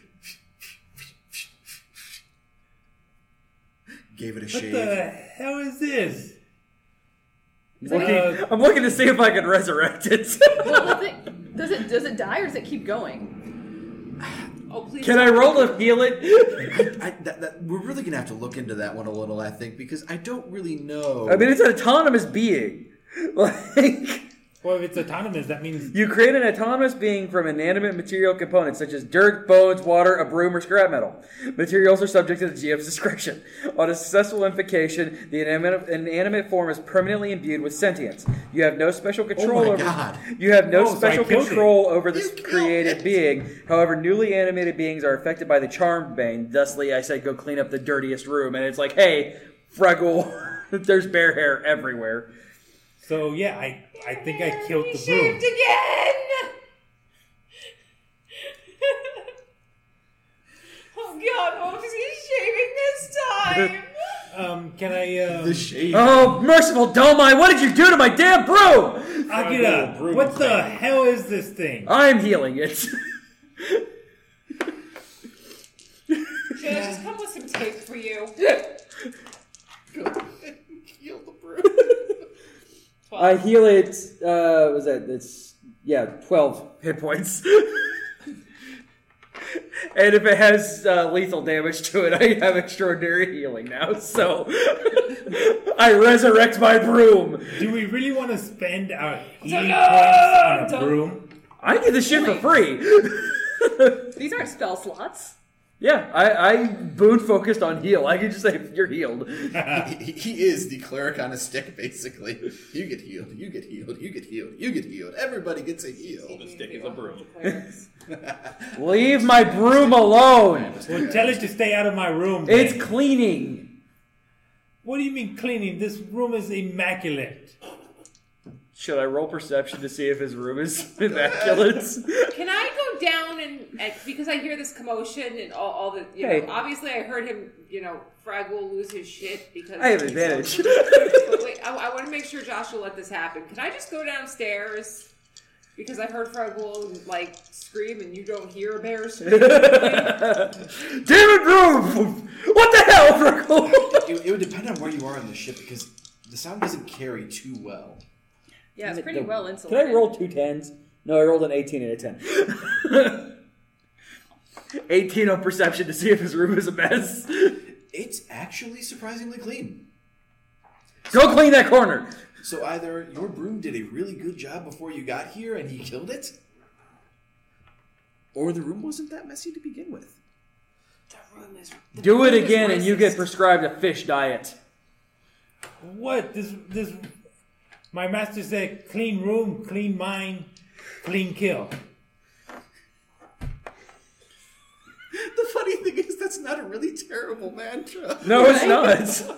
Gave it a What shave. the hell is this? Looking- Uh, I'm looking to see if I can resurrect it. Well, the thing, does it does it die or does it keep going? oh please! Can I roll to heal it? I, that, that, we're really gonna have to look into that one a little, I think, because I don't really know. I mean, it's an autonomous being. Like, well, if it's autonomous, that means you create an autonomous being from inanimate material components such as dirt, bones, water, a broom, or scrap metal. Materials are subject to the G M's discretion. On a successful invocation, the inanimate, inanimate form is permanently imbued with sentience. You have no special control my over. God. You have no Oh, so I special killed control over this You killed created it. being. However, newly animated beings are affected by the charmed bane. Thusly, I said, go clean up the dirtiest room, and it's like, hey, Fraggle, there's bear hair everywhere. so. Yeah, I I think I killed He the broom. shaved again. Oh God! Oh, he's shaving this time. Um, can I? Um, the shave. Oh, merciful Domai, what did you do to my damn broom? Akira, broom what the thing. hell is this thing? I'm healing it. Should I just come with some tape for you? Heal the broom. I heal it, uh, was that, that's, yeah, twelve hit points. And if it has uh, lethal damage to it, I have extraordinary healing now, so I resurrect my broom. Do we really want to spend our healing No! points on a Don't- broom? I get this shit for free. These aren't spell slots. Yeah, I, I boon focused on heal. I can just say, you're healed. he, he is the cleric on a stick, basically. You get healed, you get healed, you get healed, you get healed. Everybody gets a heal. The stick is a broom. Leave my broom alone. Well, tell it to stay out of my room. then. It's cleaning. What do you mean cleaning? This room is immaculate. Should I roll perception to see if his room is immaculate? Can I go down and, and because I hear this commotion and all, all the you Hey. know obviously I heard him you know Frag will lose his shit because I have he's advantage. so- but wait, I, I want to make sure Josh will let this happen. Can I just go downstairs? Because I heard Frag will like scream and you don't hear a bear scream. Damn it, broom! What the hell, Frickle? It, it would depend on where you are on the ship, because the sound doesn't carry too well. Yeah, it's pretty well Can insulated. I roll two tens? No, I rolled an eighteen and a ten. eighteen on perception to see if his room is a mess. It's actually surprisingly clean. Go clean that corner. So either your broom did a really good job before you got here and he killed it, or the room wasn't that messy to begin with. The room is. The Do room it is again, and you get racist. prescribed a fish diet. What? This this my master said clean room, clean mind, clean kill. The funny thing is, that's not a really terrible mantra. No, it's not.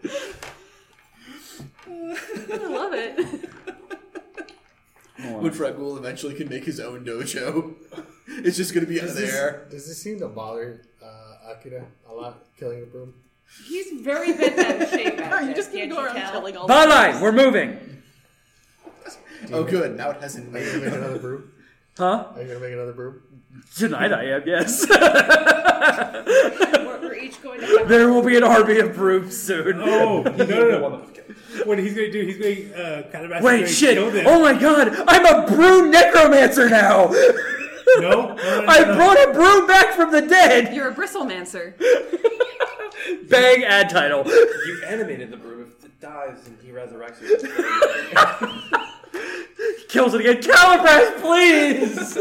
I love it. When Fragul eventually can make his own dojo, it's just going to be out Does there. this, does this seem to bother uh, Akira a lot, killing a broom? He's very bent out of shape. Out You there, just can't gonna go you around tell? telling all Bye the bye. We're moving. Oh, good. Now it hasn't Are you made gonna make another broom? Huh? Are you gonna make another broom? Tonight I am. Yes. We're, we're each going to have. There will be an army of brooms soon. Oh no no The no! one that was killed. What he's gonna do? He's going uh, kind of Wait, shit! Kill them. Oh my god! I'm a broom necromancer now. No, no, no, I no. brought a broom back from the dead. You're a bristlemancer. Bang! Ad title. You animated the broom. If it dies and he resurrects it. Kills it again. Calibras, please.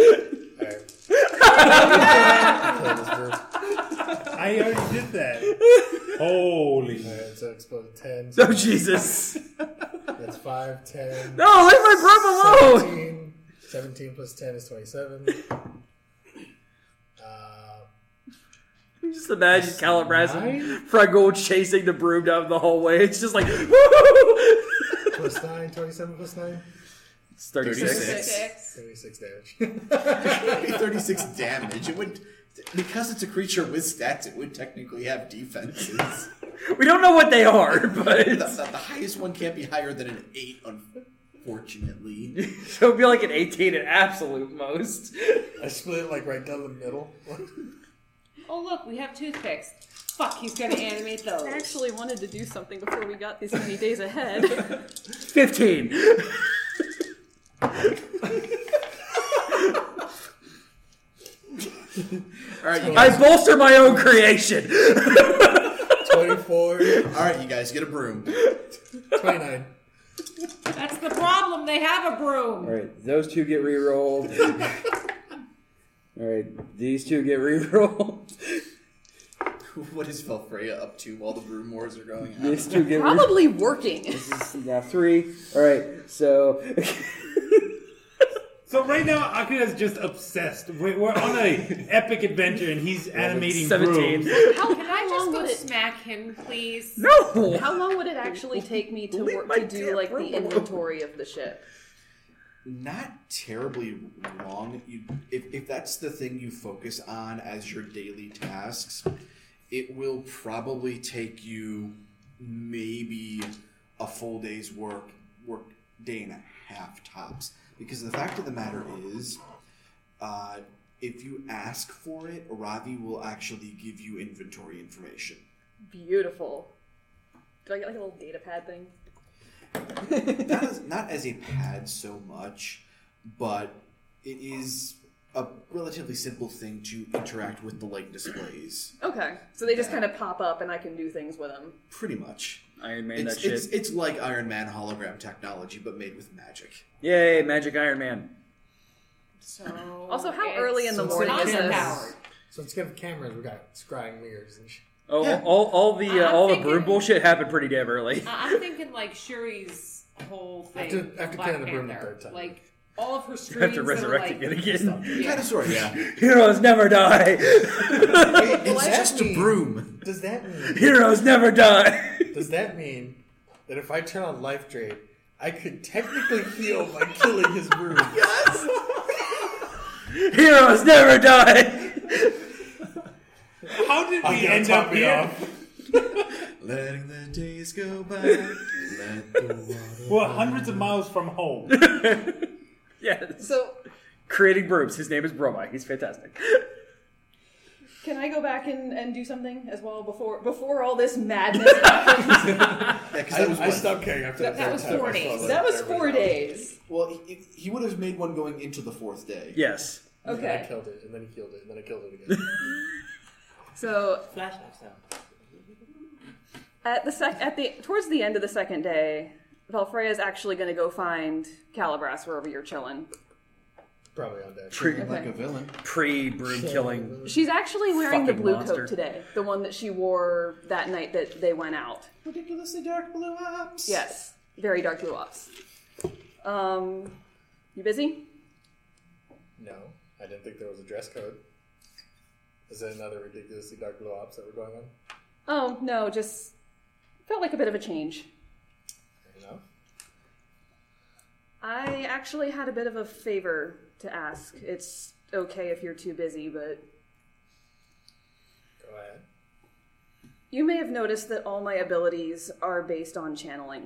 Alright. Kill this broom. I already did that. Holy! Alright, so explode ten. Oh Jesus! That's five, ten. No, leave my broom alone. seventeen. seventeen plus ten is twenty-seven. Uh, Just imagine Calibras Nine? and Fraggle chasing the broom down the hallway. It's just like woo! plus nine, twenty-seven plus nine. It's thirty-six. Six. thirty-six damage. It'd be thirty-six damage. It would, because it's a creature with stats, it would technically have defenses. We don't know what they are, but the, the, the highest one can't be higher than an eight, unfortunately. it would be like an eighteen at absolute most. I split it like right down the middle. Oh look, we have toothpicks. Fuck, he's gonna animate those. I actually wanted to do something before we got these many days ahead. Fifteen. All right, you I guys. bolster my own creation. twenty-four, All right, you guys get a broom. twenty-nine. That's the problem. They have a broom. All right, those two get re-rolled. All right, these two get re-rolled. What is Velfreya up to while the broom wars are going on? These two get re- Probably working. This is now three. All right, so So right now, Akira's just obsessed. We're, we're on an epic adventure, and he's animating seventeen. brooms. How, Can I how just long go would it? smack him, please? no. How long would it actually take me to Leave work my to do damn like the room alone. inventory of the ship? Not terribly long. You, if, if that's the thing you focus on as your daily tasks, it will probably take you maybe a full day's work, work day and a half tops. Because the fact of the matter is, uh, if you ask for it, Ravi will actually give you inventory information. Beautiful. Do I get like a little data pad thing? not, as, not as a pad so much, but it is a relatively simple thing to interact with the light displays. Okay, so they just kind of pop up and I can do things with them. Pretty much. Iron Man, It's, that shit. it's, it's like Iron Man hologram technology, but made with magic. Yay, Magic Iron Man. So Also, how it's early in the So morning is it's this? powered. So instead of cameras, we got scrying mirrors and shit. Oh, Yeah. all, all the uh, I'm all the thinking- broom bullshit happened pretty damn early. I- I'm thinking like Shuri's whole thing. After- after Black killing the broom the Panther. third time. Like all of her After screams that are resurrecting like, it again. Yeah. Kind of sort of, yeah. Heroes never die. It's I just a mean- broom. Does that mean? Heroes never die. Does that mean that if I turn on Life Drain, I could technically heal by killing his broom? Yes. Heroes never die. How did I'm we gonna end top up me here? off. Letting the days go by. Let the water We're hundreds of miles from home. Yes. So, Creating brooms. His name is Bromai. He's fantastic. Can I go back and, and do something as well before before all this madness happens? Yeah, 'cause I, that was I what? stopped caring after That- the that third was time four I saw days. that That was everybody four else- days. Well, he, he would have made one going into the fourth day. Yes. And then I Okay. killed it, and then he killed it, and then I killed it again. So Flashlight sound. at the sec at the towards the end of the second day, Valfreya is actually going to go find Calibras wherever you're chilling. Probably on deck. Pre Like a villain. pre broom killing. She's actually wearing the Fucking blue monster. coat today, the one that she wore that night that they went out. Ridiculously dark blue ops. Yes, very dark blue ops. Um, you busy? No, I didn't think there was a dress code. Is that another ridiculously dark blue ops that were going on? Oh no, just felt like a bit of a change. Fair enough. I actually had a bit of a favor to ask. It's okay if you're too busy, but Go ahead. you may have noticed that all my abilities are based on channeling.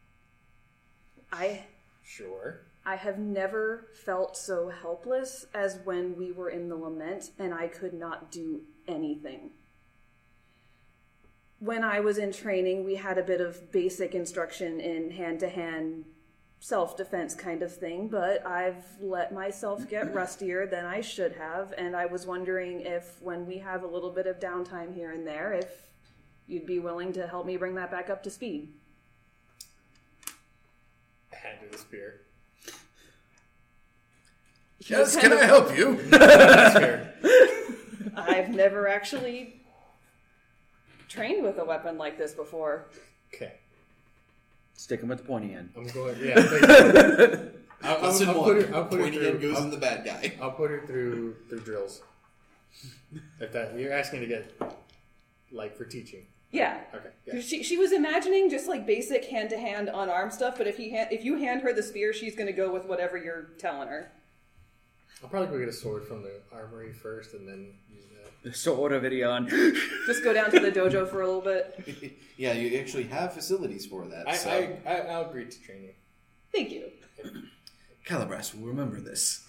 I Sure. I have never felt so helpless as when we were in the lament and I could not do anything. When I was in training, we had a bit of basic instruction in hand-to-hand self-defense kind of thing, but I've let myself get rustier than I should have, and I was wondering if when we have a little bit of downtime here and there, if you'd be willing to help me bring that back up to speed. Hand her the spear. Yes, Kind can of- I help you? That's fair. I've never actually trained with a weapon like this before. Okay. Sticking with the pointy end. I'm going. Yeah. thank you. I'll, I'll, Lesson I'll one. put her. I'll put her Pointy through. end goes I'll, in the bad guy. I'll put her through through drills. If that you're asking to get like for teaching. Yeah. Okay. Yeah. She, she was imagining just like basic hand-to-hand unarmed stuff, but if he ha- if you hand her the spear, she's going to go with whatever you're telling her. I'll probably go get a sword from the armory first, and then use that. The sword of Idion. Just go down to the dojo for a little bit. Yeah, you actually have facilities for that. I, so. I, I I'll agree to train you. Thank you. Calibras will remember this.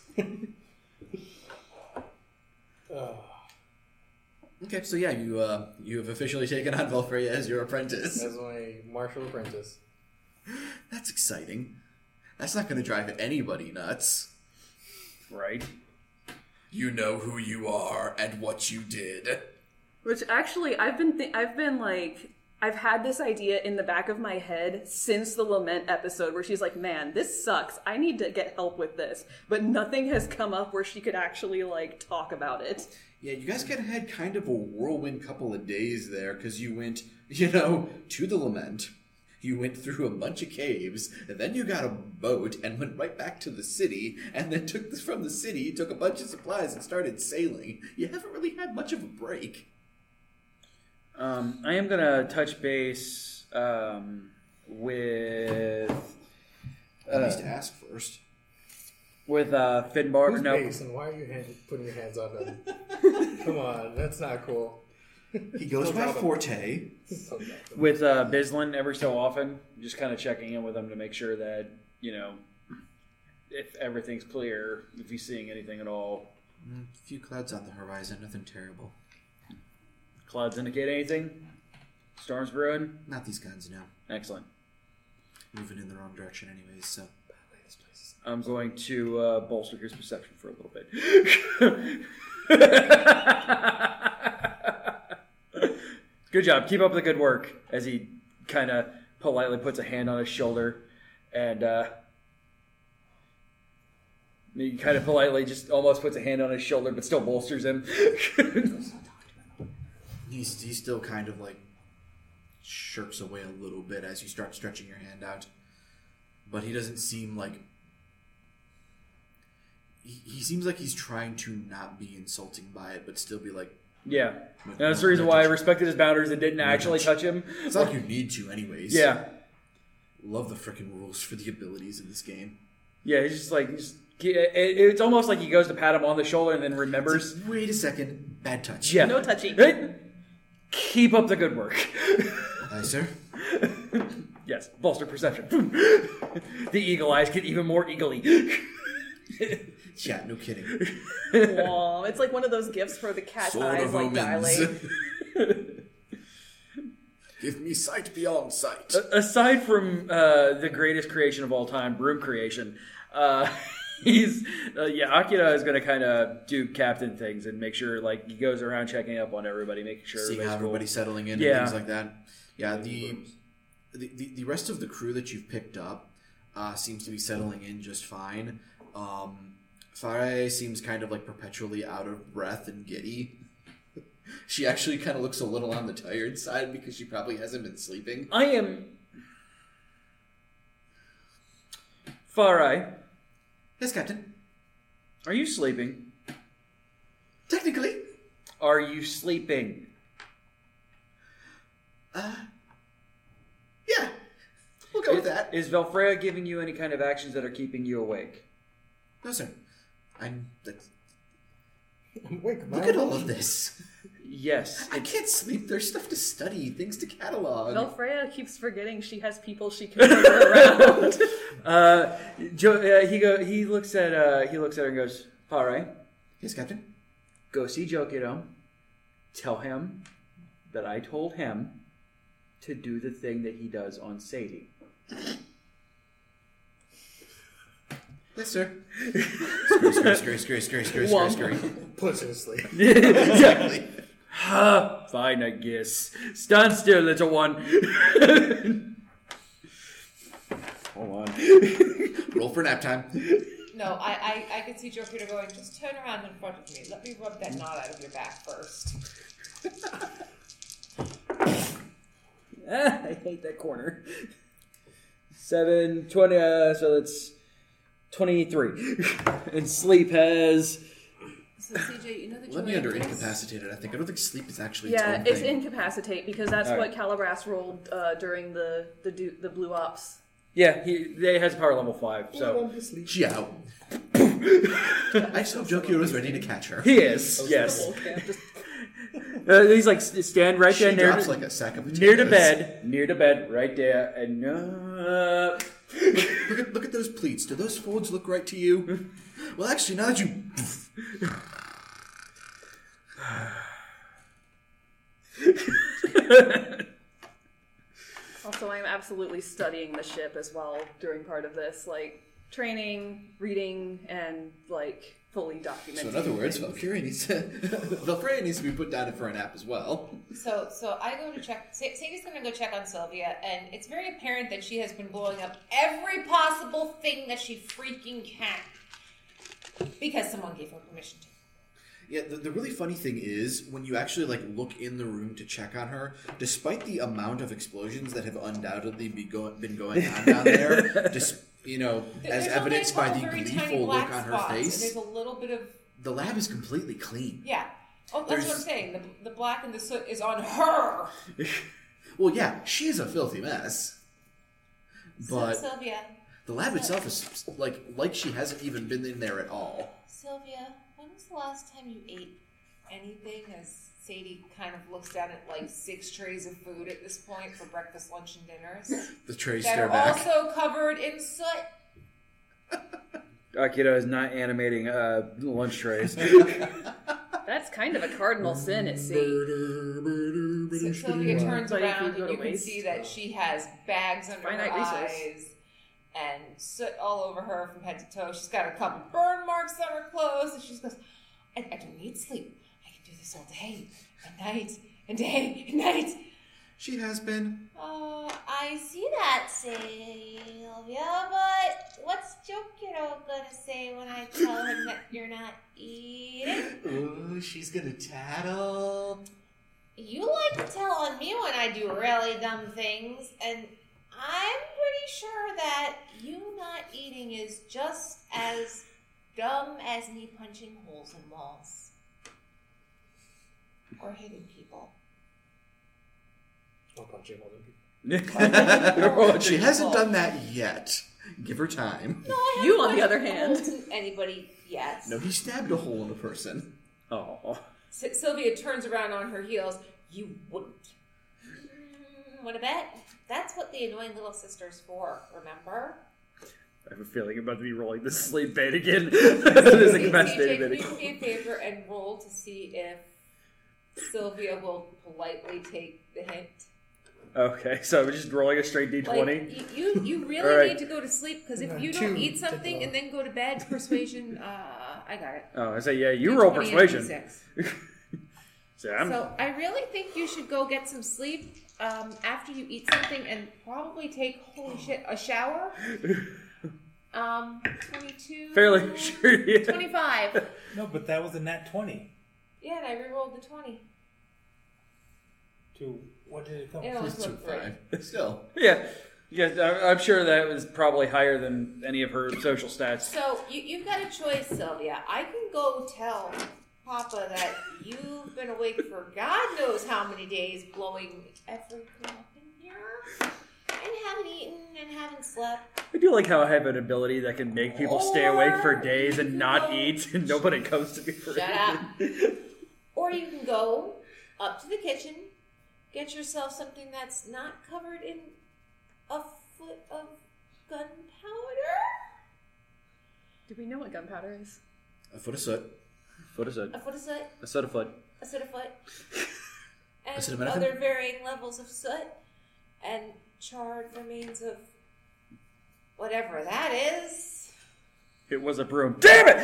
Oh, Okay, so yeah, you uh, you have officially taken on Valfreya as your apprentice. as my martial apprentice. That's exciting. That's not going to drive anybody nuts. Right. You know who you are and what you did. Which actually, I've been th- I've been like I've had this idea in the back of my head since the Lament episode, where she's like, "Man, this sucks. I need to get help with this," but nothing has come up where she could actually like talk about it. Yeah, you guys kind of had kind of a whirlwind couple of days there because you went, you know, to the Lament. You went through a bunch of caves, and then you got a boat and went right back to the city, and then took this from the city, took a bunch of supplies, and started sailing. You haven't really had much of a break. Um, I am going to touch base um, with At least ask first. with uh, Finbar. Who's No, base, and why are you hand, putting your hands on them? Come on, that's not cool. He goes by Forte. So dumb. with uh, Bislin every so often, just kind of checking in with him to make sure that, you know, if everything's clear, if he's seeing anything at all. A few clouds on the horizon, nothing terrible. Clouds indicate anything? Storms brewing? Not these kinds, no. Excellent. Moving in the wrong direction anyways, so. I'm going to uh, bolster his perception for a little bit. Good job. Keep up the good work. As he kind of politely puts a hand on his shoulder, and uh, he kind of politely just almost puts a hand on his shoulder, but still bolsters him. He's, he still kind of like shirks away a little bit as you start stretching your hand out. But he doesn't seem like... He, he seems like he's trying to not be insulting by it, but still be like... Yeah, and that's the reason why I respected his boundaries and didn't actually touch him. It's not like you need to anyways. Yeah, Love the frickin' rules for the abilities in this game. yeah. He's just like he's, it- it's almost like he goes to pat him on the shoulder and then It's remembers. like, wait a second, bad touch. Yeah, No touchy. Hey, keep up the good work. Aye, sir. Yes, bolster perception. The eagle eyes get even more eagerly. Yeah, no kidding. Aw, it's like one of those gifts for the cat's Sword eyes of like omens. dilate. Give me sight beyond sight. Aside from uh, the greatest creation of all time, broom creation, uh, he's uh, yeah. Akira is going to kind of do captain things and make sure like he goes around checking up on everybody, making sure Seeing how everybody's cool. everybody's settling in Yeah. and things like that. Yeah, the, the the the rest of the crew that you've picked up uh, seems to be settling in just fine. Um, Farai seems kind of like perpetually out of breath and giddy. She actually kind of looks a little on the tired side because she probably hasn't been sleeping. I am Farai. Yes, Captain. Are you sleeping? Technically. Are you sleeping? Uh, yeah. We'll go with that. Is Velfreya giving you any kind of actions that are keeping you awake? No, sir. I'm... That's, Wake look at all of this. Yes. I can't sleep. There's stuff to study, things to catalog. Velfreya keeps forgetting she has people she can order around. Uh, Joe, uh, he go. He looks at. Uh, he looks at her and goes, "Farai, Yes, Captain. go see Jokiro. Tell him that I told him to do the thing that he does on Sadie." Yes, sir. Scurry, scurry, scurry, scurry, scurry, scurry, scurry, scurry. Puts her to sleep. Exactly. Ah, fine, I guess. Stand still, little one. Hold on. Roll for nap time. No, I, I, I could see Joe Peter going, just turn around in front of me. Let me rub that knot out of your back first. Ah, I hate that corner. Seven, twenty, uh, so that's twenty-three. And sleep has... So C J, you know that Let me under Joanne is- incapacitated, I think. I don't think sleep is actually Yeah, its own it's thing. incapacitate because that's All what right. Calabras rolled uh, during the the du- the blue ops. Yeah, he, he has power level five, so... She out. I saw Jokiro was ready to catch her. He is, yes. The whole camp just- Uh, he's like, st- stand right She there near, drops to- like a sack of potatoes. near to bed, near to bed, right there, and... Uh, Look, look, at, look at those pleats. Do those folds look right to you? Well, actually, now that you... Also, I'm absolutely studying the ship as well during part of this, like training, reading, and like fully documenting. So in other words, things. Valkyria needs to... Valkyria needs to be put down for a nap as well. So, so I go to check. Sa- Sadie's going to go check on Sylvia, and it's very apparent that she has been blowing up every possible thing that she freaking can because someone gave her permission to. Yeah, the, the really funny thing is, when you actually like look in the room to check on her, despite the amount of explosions that have undoubtedly be go- been going on down there, just, you know, as There's evidenced only a by the couple very gleeful tiny look black on her spots, and face, there's a little bit of the lab is completely clean. yeah. Oh, that's There's- what I'm saying. The, the black and the soot is on her. Well, yeah, she's a filthy mess, but So, Sylvia, the lab itself is like like she hasn't even been in there at all. Sylvia, when was the last time you ate anything? As Sadie kind of looks down at like six trays of food at this point for breakfast, lunch, and dinners The trays that stare are back. also covered in soot. Akira is not animating uh, lunch trays. That's kind of a cardinal sin at sea. So Sylvia turns But if around you go and to you can waste- see that she has bags under Finite her resource. eyes and soot all over her from head to toe. She's got a couple burn marks on her clothes, and she just goes, I, I don't need sleep. I can do this all day and night and day and night. She has been. Uh, I see that, Sylvia, but what's Jokiro gonna say when I tell him that you're not eating? Ooh, she's gonna tattle. You like to tell on me when I do really dumb things, and I'm pretty sure that you not eating is just as dumb as me punching holes in walls. Or hitting people. I'll punch him all them. She hasn't done that yet. Give her time. No, I You, haven't on the other punched hand. holes in anybody yet. No, he stabbed a hole in a person. Oh. S- Sylvia turns around on her heels. You wouldn't. Mm, what a bet. That's what the annoying little sister's for, remember? I have a feeling I'm about to be rolling the sleep bait again. This is C J, incapacitated can bait. you do me a favor and roll to see if Sylvia will politely take the hint? Okay, so I'm just rolling a straight d twenty. Like, you, you, you really All right. need to go to sleep because if you Two don't eat to something go. and then go to bed, persuasion, uh, I got it. Oh, I say, yeah, you D roll twenty and persuasion. D six. So I'm, So I really think you should go get some sleep um, after you eat something and probably take, holy shit, a shower. Um, twenty-two. fairly sure. Yeah. twenty-five. No, but that was a nat twenty. Yeah, and I rerolled the twenty. To what did it come? It only It's two took three. five. Still. Yeah, yeah. I- I'm sure that was probably higher than any of her social stats. So you, you've got a choice, Sylvia. I can go tell Papa that you've been awake for God knows how many days, blowing everything up in here, and haven't eaten and haven't slept. I do like how I have an ability that can make people stay awake for Or days you and can not go- eat, and nobody comes to me for Shut it. up. Or you can go up to the kitchen, get yourself something that's not covered in a foot of gunpowder. Do we know what gunpowder is? A foot of soot. What is it? A foot of soot, A soda foot. a soot of foot, and Acetaminophen? other varying levels of soot, and charred remains of whatever that is. It was a broom. Damn it!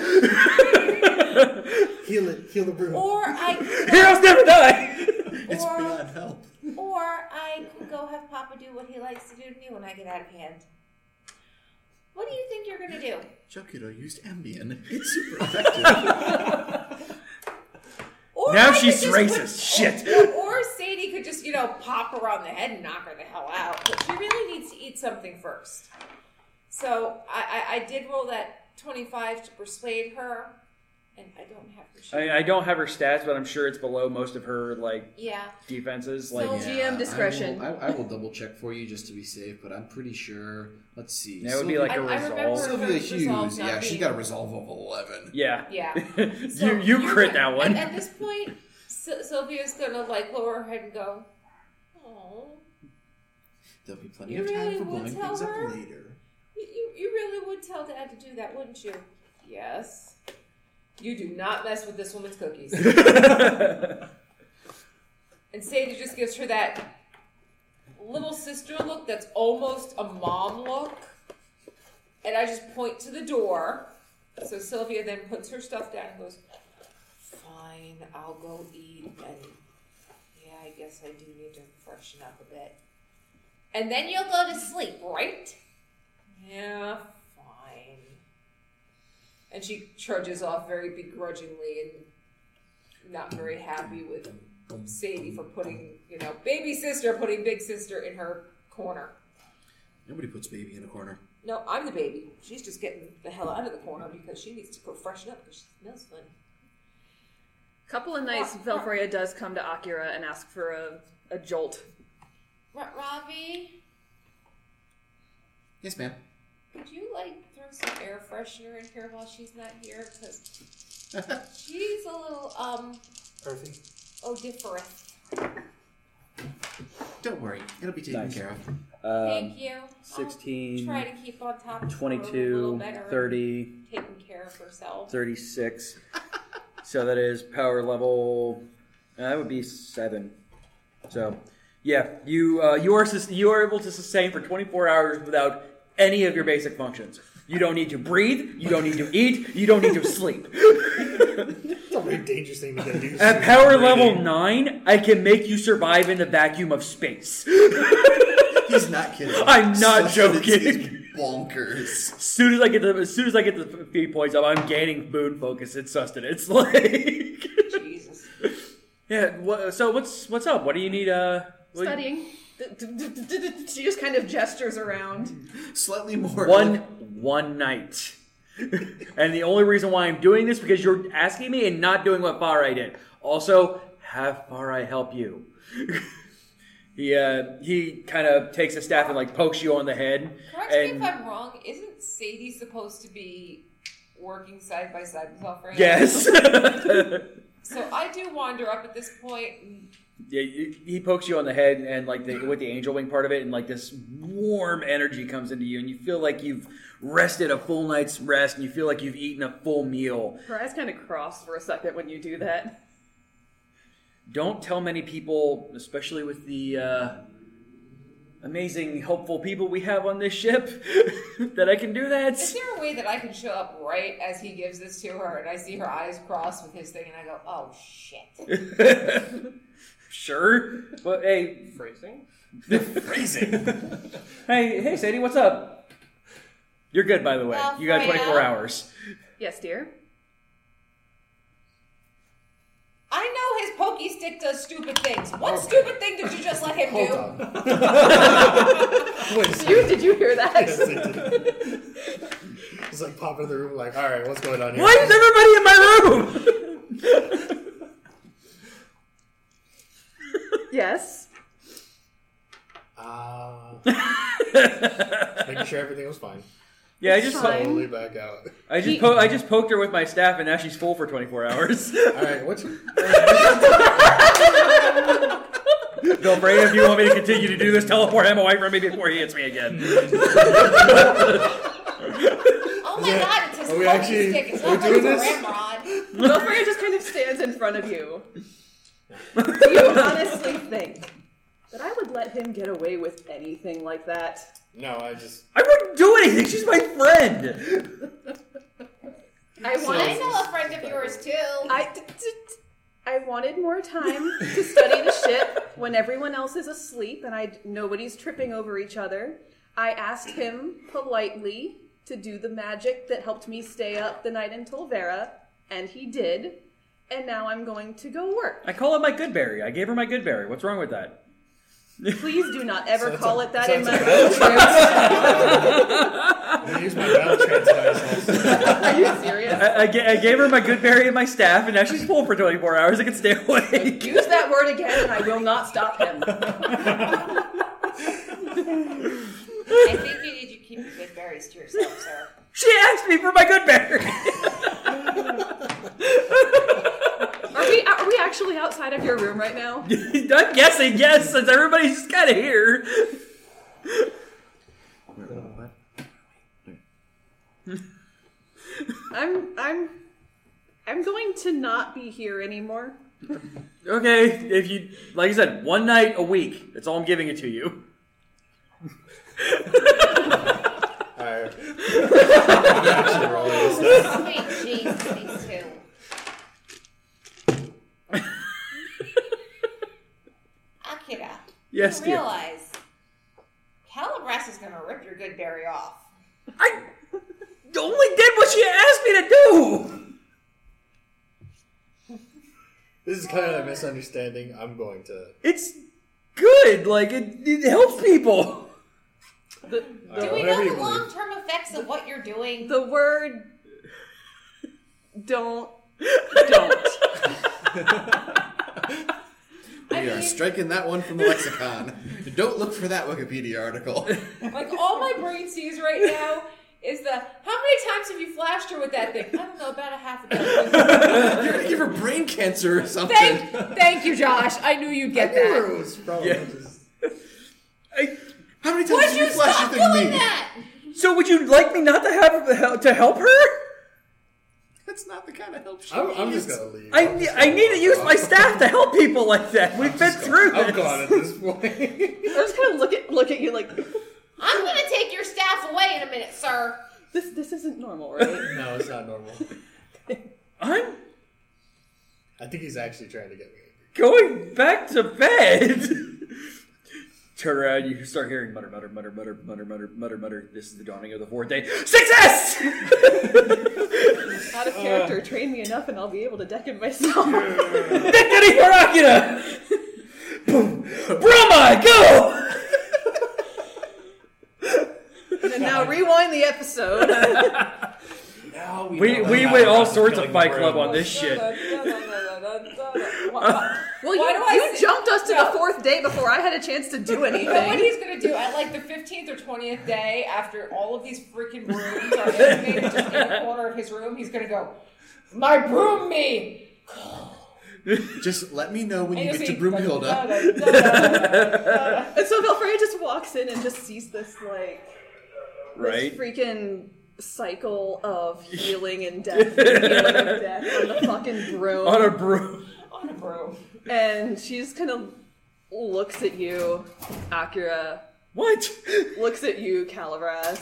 Heal it. Heal the broom. Or I could Heroes never die! It's Or- beyond help. Or I could go have Papa do what he likes to do to me when I get out of hand. What do you think you're gonna do? Jokido used Ambien. It's super effective. Or Now I could she's just racist. put- Shit. Or, or Sadie could just, you know, pop her on the head and knock her the hell out. But she really needs to eat something first. So I, I, I did roll that twenty-five to persuade her, and I don't have her sheet. I, I don't have her stats, but I'm sure it's below most of her like Yeah. defenses. So- Like, Yeah. G M discretion. I will, I, I will double check for you just to be safe, but I'm pretty sure. Let's see. that would be Sylvia- like I- a I remember- resolve. Sylvia Resolve Hughes. not Yeah, she being- got a resolve of eleven. Yeah. Yeah. you So you you're crit right. that one. At, at this point, Sy- Sylvia's gonna like lower her head and go, "Oh, There'll be plenty You of time really for would blowing tell things up her? later. you, you you really would tell Dad to do that, wouldn't you?" Yes. You do not mess with this woman's cookies. And Sadie just gives her that little sister look that's almost a mom look. And I just point to the door. So Sylvia then puts her stuff down and goes, "Fine, I'll go eat. And yeah, I guess I do need to freshen up a bit. And then you'll go to sleep, right?" "Yeah, fine." And she trudges off very begrudgingly and not very happy with Sadie for putting, you know, baby sister putting big sister in her corner. Nobody puts baby in a corner. No, I'm the baby. She's just getting the hell out of the corner because she needs to go freshen up because she smells funny. Couple of nights, Ra- Ra- Velfreya does come to Akira and ask for a, a jolt. Ra- Ravi, Yes, ma'am. could you, like, throw some air freshener in here while she's not here? Because she's a little, um, Earthy. odoriferous. Don't worry, it'll be taken Nice. care of. Um, Thank you. sixteen, I'll try to keep on top of her a twenty-two, little better and thirty, taking care of herself. thirty-six. So that is power level. Uh, that would be seven. So, yeah, you uh, you are sus- you are able to sustain for twenty-four hours without any of your basic functions. You don't need to breathe. You don't need to eat. You don't need to sleep. It's a very dangerous thing to do. At power level nine, I can make you survive in the vacuum of space. He's not kidding. I'm not Sustenance joking. is bonkers. As soon as I get the as soon as I get the feed points up, I'm gaining boon focus and sustenance. Like, Jesus. yeah. What, so what's what's up? What do you need? Uh, what- Studying. She just kind of gestures around. Slightly more. One one night, and the only reason why I'm doing this because you're asking me and not doing what Farai did. Also, have Farai help you. he uh, he kind of takes a staff and like pokes you on the head. Correct me and if I'm wrong. Isn't Sadie supposed to be working side by side with Alfredo? yes. So I do wander up at this point and Yeah, he pokes you on the head, and like the, with the angel wing part of it, and like this warm energy comes into you, and you feel like you've rested a full night's rest, and you feel like you've eaten a full meal. Her eyes kind of cross for a second when you do that. Don't tell many people, especially with the uh, amazing, helpful people we have on this ship, that I can do that. Is there a way that I can show up right as he gives this to her, and I see her eyes cross with his thing, and I go, "Oh shit." Sure. Well, hey. Phrasing? Phrasing. hey, hey, Sadie, what's up? You're good, by the way. Uh, you got twenty-four Freya? hours. Yes, dear. I know his pokey stick does stupid things. What stupid thing did you just let him Hold do? on. Wait a Did you, did you hear that? Yes, I did. It's like pop into the room, like, all right, what's going on here? Why is everybody in my room? Yes. Uh, making sure everything was fine. Yeah, I just po- Fine. Totally back out. I just He- po- I just poked her with my staff, and now she's full for twenty-four hours. All right, what's Bill Bray, if you want me to continue to do this, teleport him away from me before he hits me again. Oh my god, it's his Are we pokey actually- stick. It's are not we like doing it's a this? ramrod. Belfry just kind of stands in front of you. Do you honestly think that I would let him get away with anything like that? No, I just. I wouldn't do anything. She's my friend. I I wanted, know a friend of yours too. I, d- d- d- I wanted more time to study the ship when everyone else is asleep and I nobody's tripping over each other. I asked him politely to do the magic that helped me stay up the night in Tolvera, and he did. And now I'm going to go work. I call it my good berry. I gave her my good berry. What's wrong with that? Please do not ever Sounds call like- it that sounds in my like I'm gonna use my battle transmitters. Are you serious? I, I, ga- I gave her my good berry and my staff, and now she's full for twenty-four hours. I can stay awake. Use that word again and I will not stop him. I think you need to keep your good berries to yourself, sir. She asked me for my good berry. Are we are we actually outside of your room right now? I'm guessing yes, since everybody's just kind of here. I'm I'm I'm going to not be here anymore. Okay, if you, like I said, one night a week. That's all I'm giving it to you. Alright. I'm actually rolling this. Sweet Jesus, these two. Akira, Yes, you dear. realize Calabras is going to rip your good berry off. I only did what she asked me to do. This is kind of a misunderstanding. I'm going to. It's good. Like it, it helps people. The, Do Uh, we whatever know you the believe. long-term effects of what you're doing? the word don't don't. We are striking that one from the lexicon. Don't look for that Wikipedia article. Like, all my brain sees right now is the, how many times have you flashed her with that thing? I don't know, about a half a dozen. You're gonna give her brain cancer or something. Thank, thank you, Josh. I knew you'd get I knew that. it was probably Yeah. just. I, How many times Would did you you flash stop your thing doing me? that? so would you like me not to have to help her? That's not the kind of help she I'm, I'm needs. just gonna leave. I, I'm just I gonna need to walk use off. my staff to help people like that. We've I'm been just through gone. this. I'm gone at this point. I just kind of look at look at you like I'm going to take your staff away in a minute, sir. this this isn't normal, right? No, it's not normal. I'm I think he's actually trying to get me angry. going back to bed. Turn around, you start hearing mutter, mutter, mutter, mutter, mutter, mutter, mutter, mutter. This is the dawning of the fourth day. Success! Out of character, train me enough and I'll be able to deck him myself. Victory for Akira! Boom! Brahma, go! And now rewind the episode. Now We know we how went to all stop sorts of filling Fight the Club room. on this shit. Well, you, Why do I you say- jumped us to No. the fourth day before I had a chance to do You know what anything. he's going to do at like the fifteenth or twentieth day, after all of these freaking rooms are animated just in the corner of his room, he's going to go, my broom me! Just let me know when And you you'll get to see- Broomhilda. And so Valfreya just walks in and just sees this, like, Right? this freaking cycle of healing and death, and healing and death on the fucking broom. On a broom. On a broom. And she just kind of looks at you, Akira. What? Looks at you, Calavras.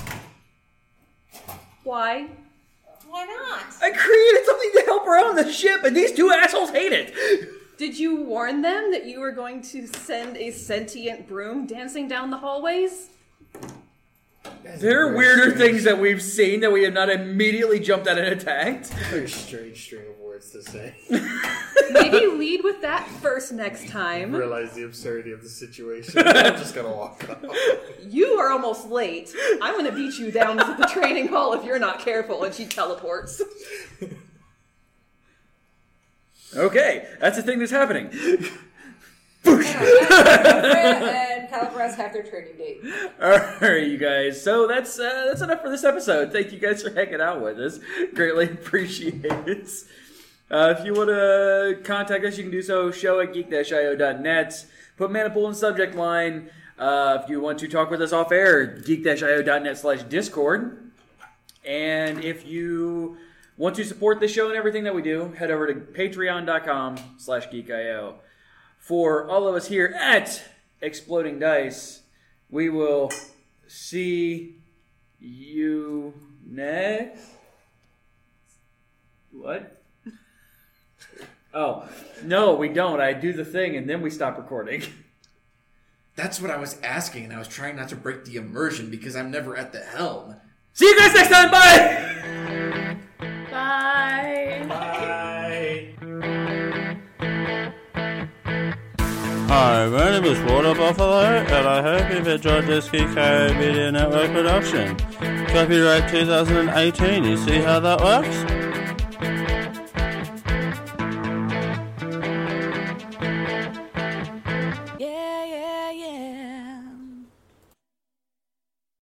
Why? Why not? I created something to help her out on the ship, and these two assholes hate it. Did you warn them that you were going to send a sentient broom dancing down the hallways? There are weirder things that we've seen that we have not immediately jumped at and attacked. Very strange string of words to say. Maybe lead with that first next time. Realize the absurdity of the situation. I'm just gonna walk off. You are almost late. I'm going to beat you down to the training hall if you're not careful. And she teleports. Okay, that's the thing that's happening. And Calabras have their training date. Alright, you guys. So that's uh, that's enough for this episode. Thank you guys for hanging out with us. Greatly appreciate it. Uh, if you want to contact us, you can do so. Show at geek dash I O dot net. Put Manipool in the subject line. Uh, if you want to talk with us off air, geek dash I O dot net slash discord. And if you want to support the show and everything that we do, head over to patreon dot com slash geek I O. For all of us here at Exploding Dice, we will see you next. What? Oh, no, we don't. I do the thing and then we stop recording. That's what I was asking, and I was trying not to break the immersion because I'm never at the helm. See you guys next time. Bye. Bye. Bye. Hi, my name is Water Buffalo, and I hope you've enjoyed this Geek I O Media Network production. Copyright two thousand eighteen, you see how that works?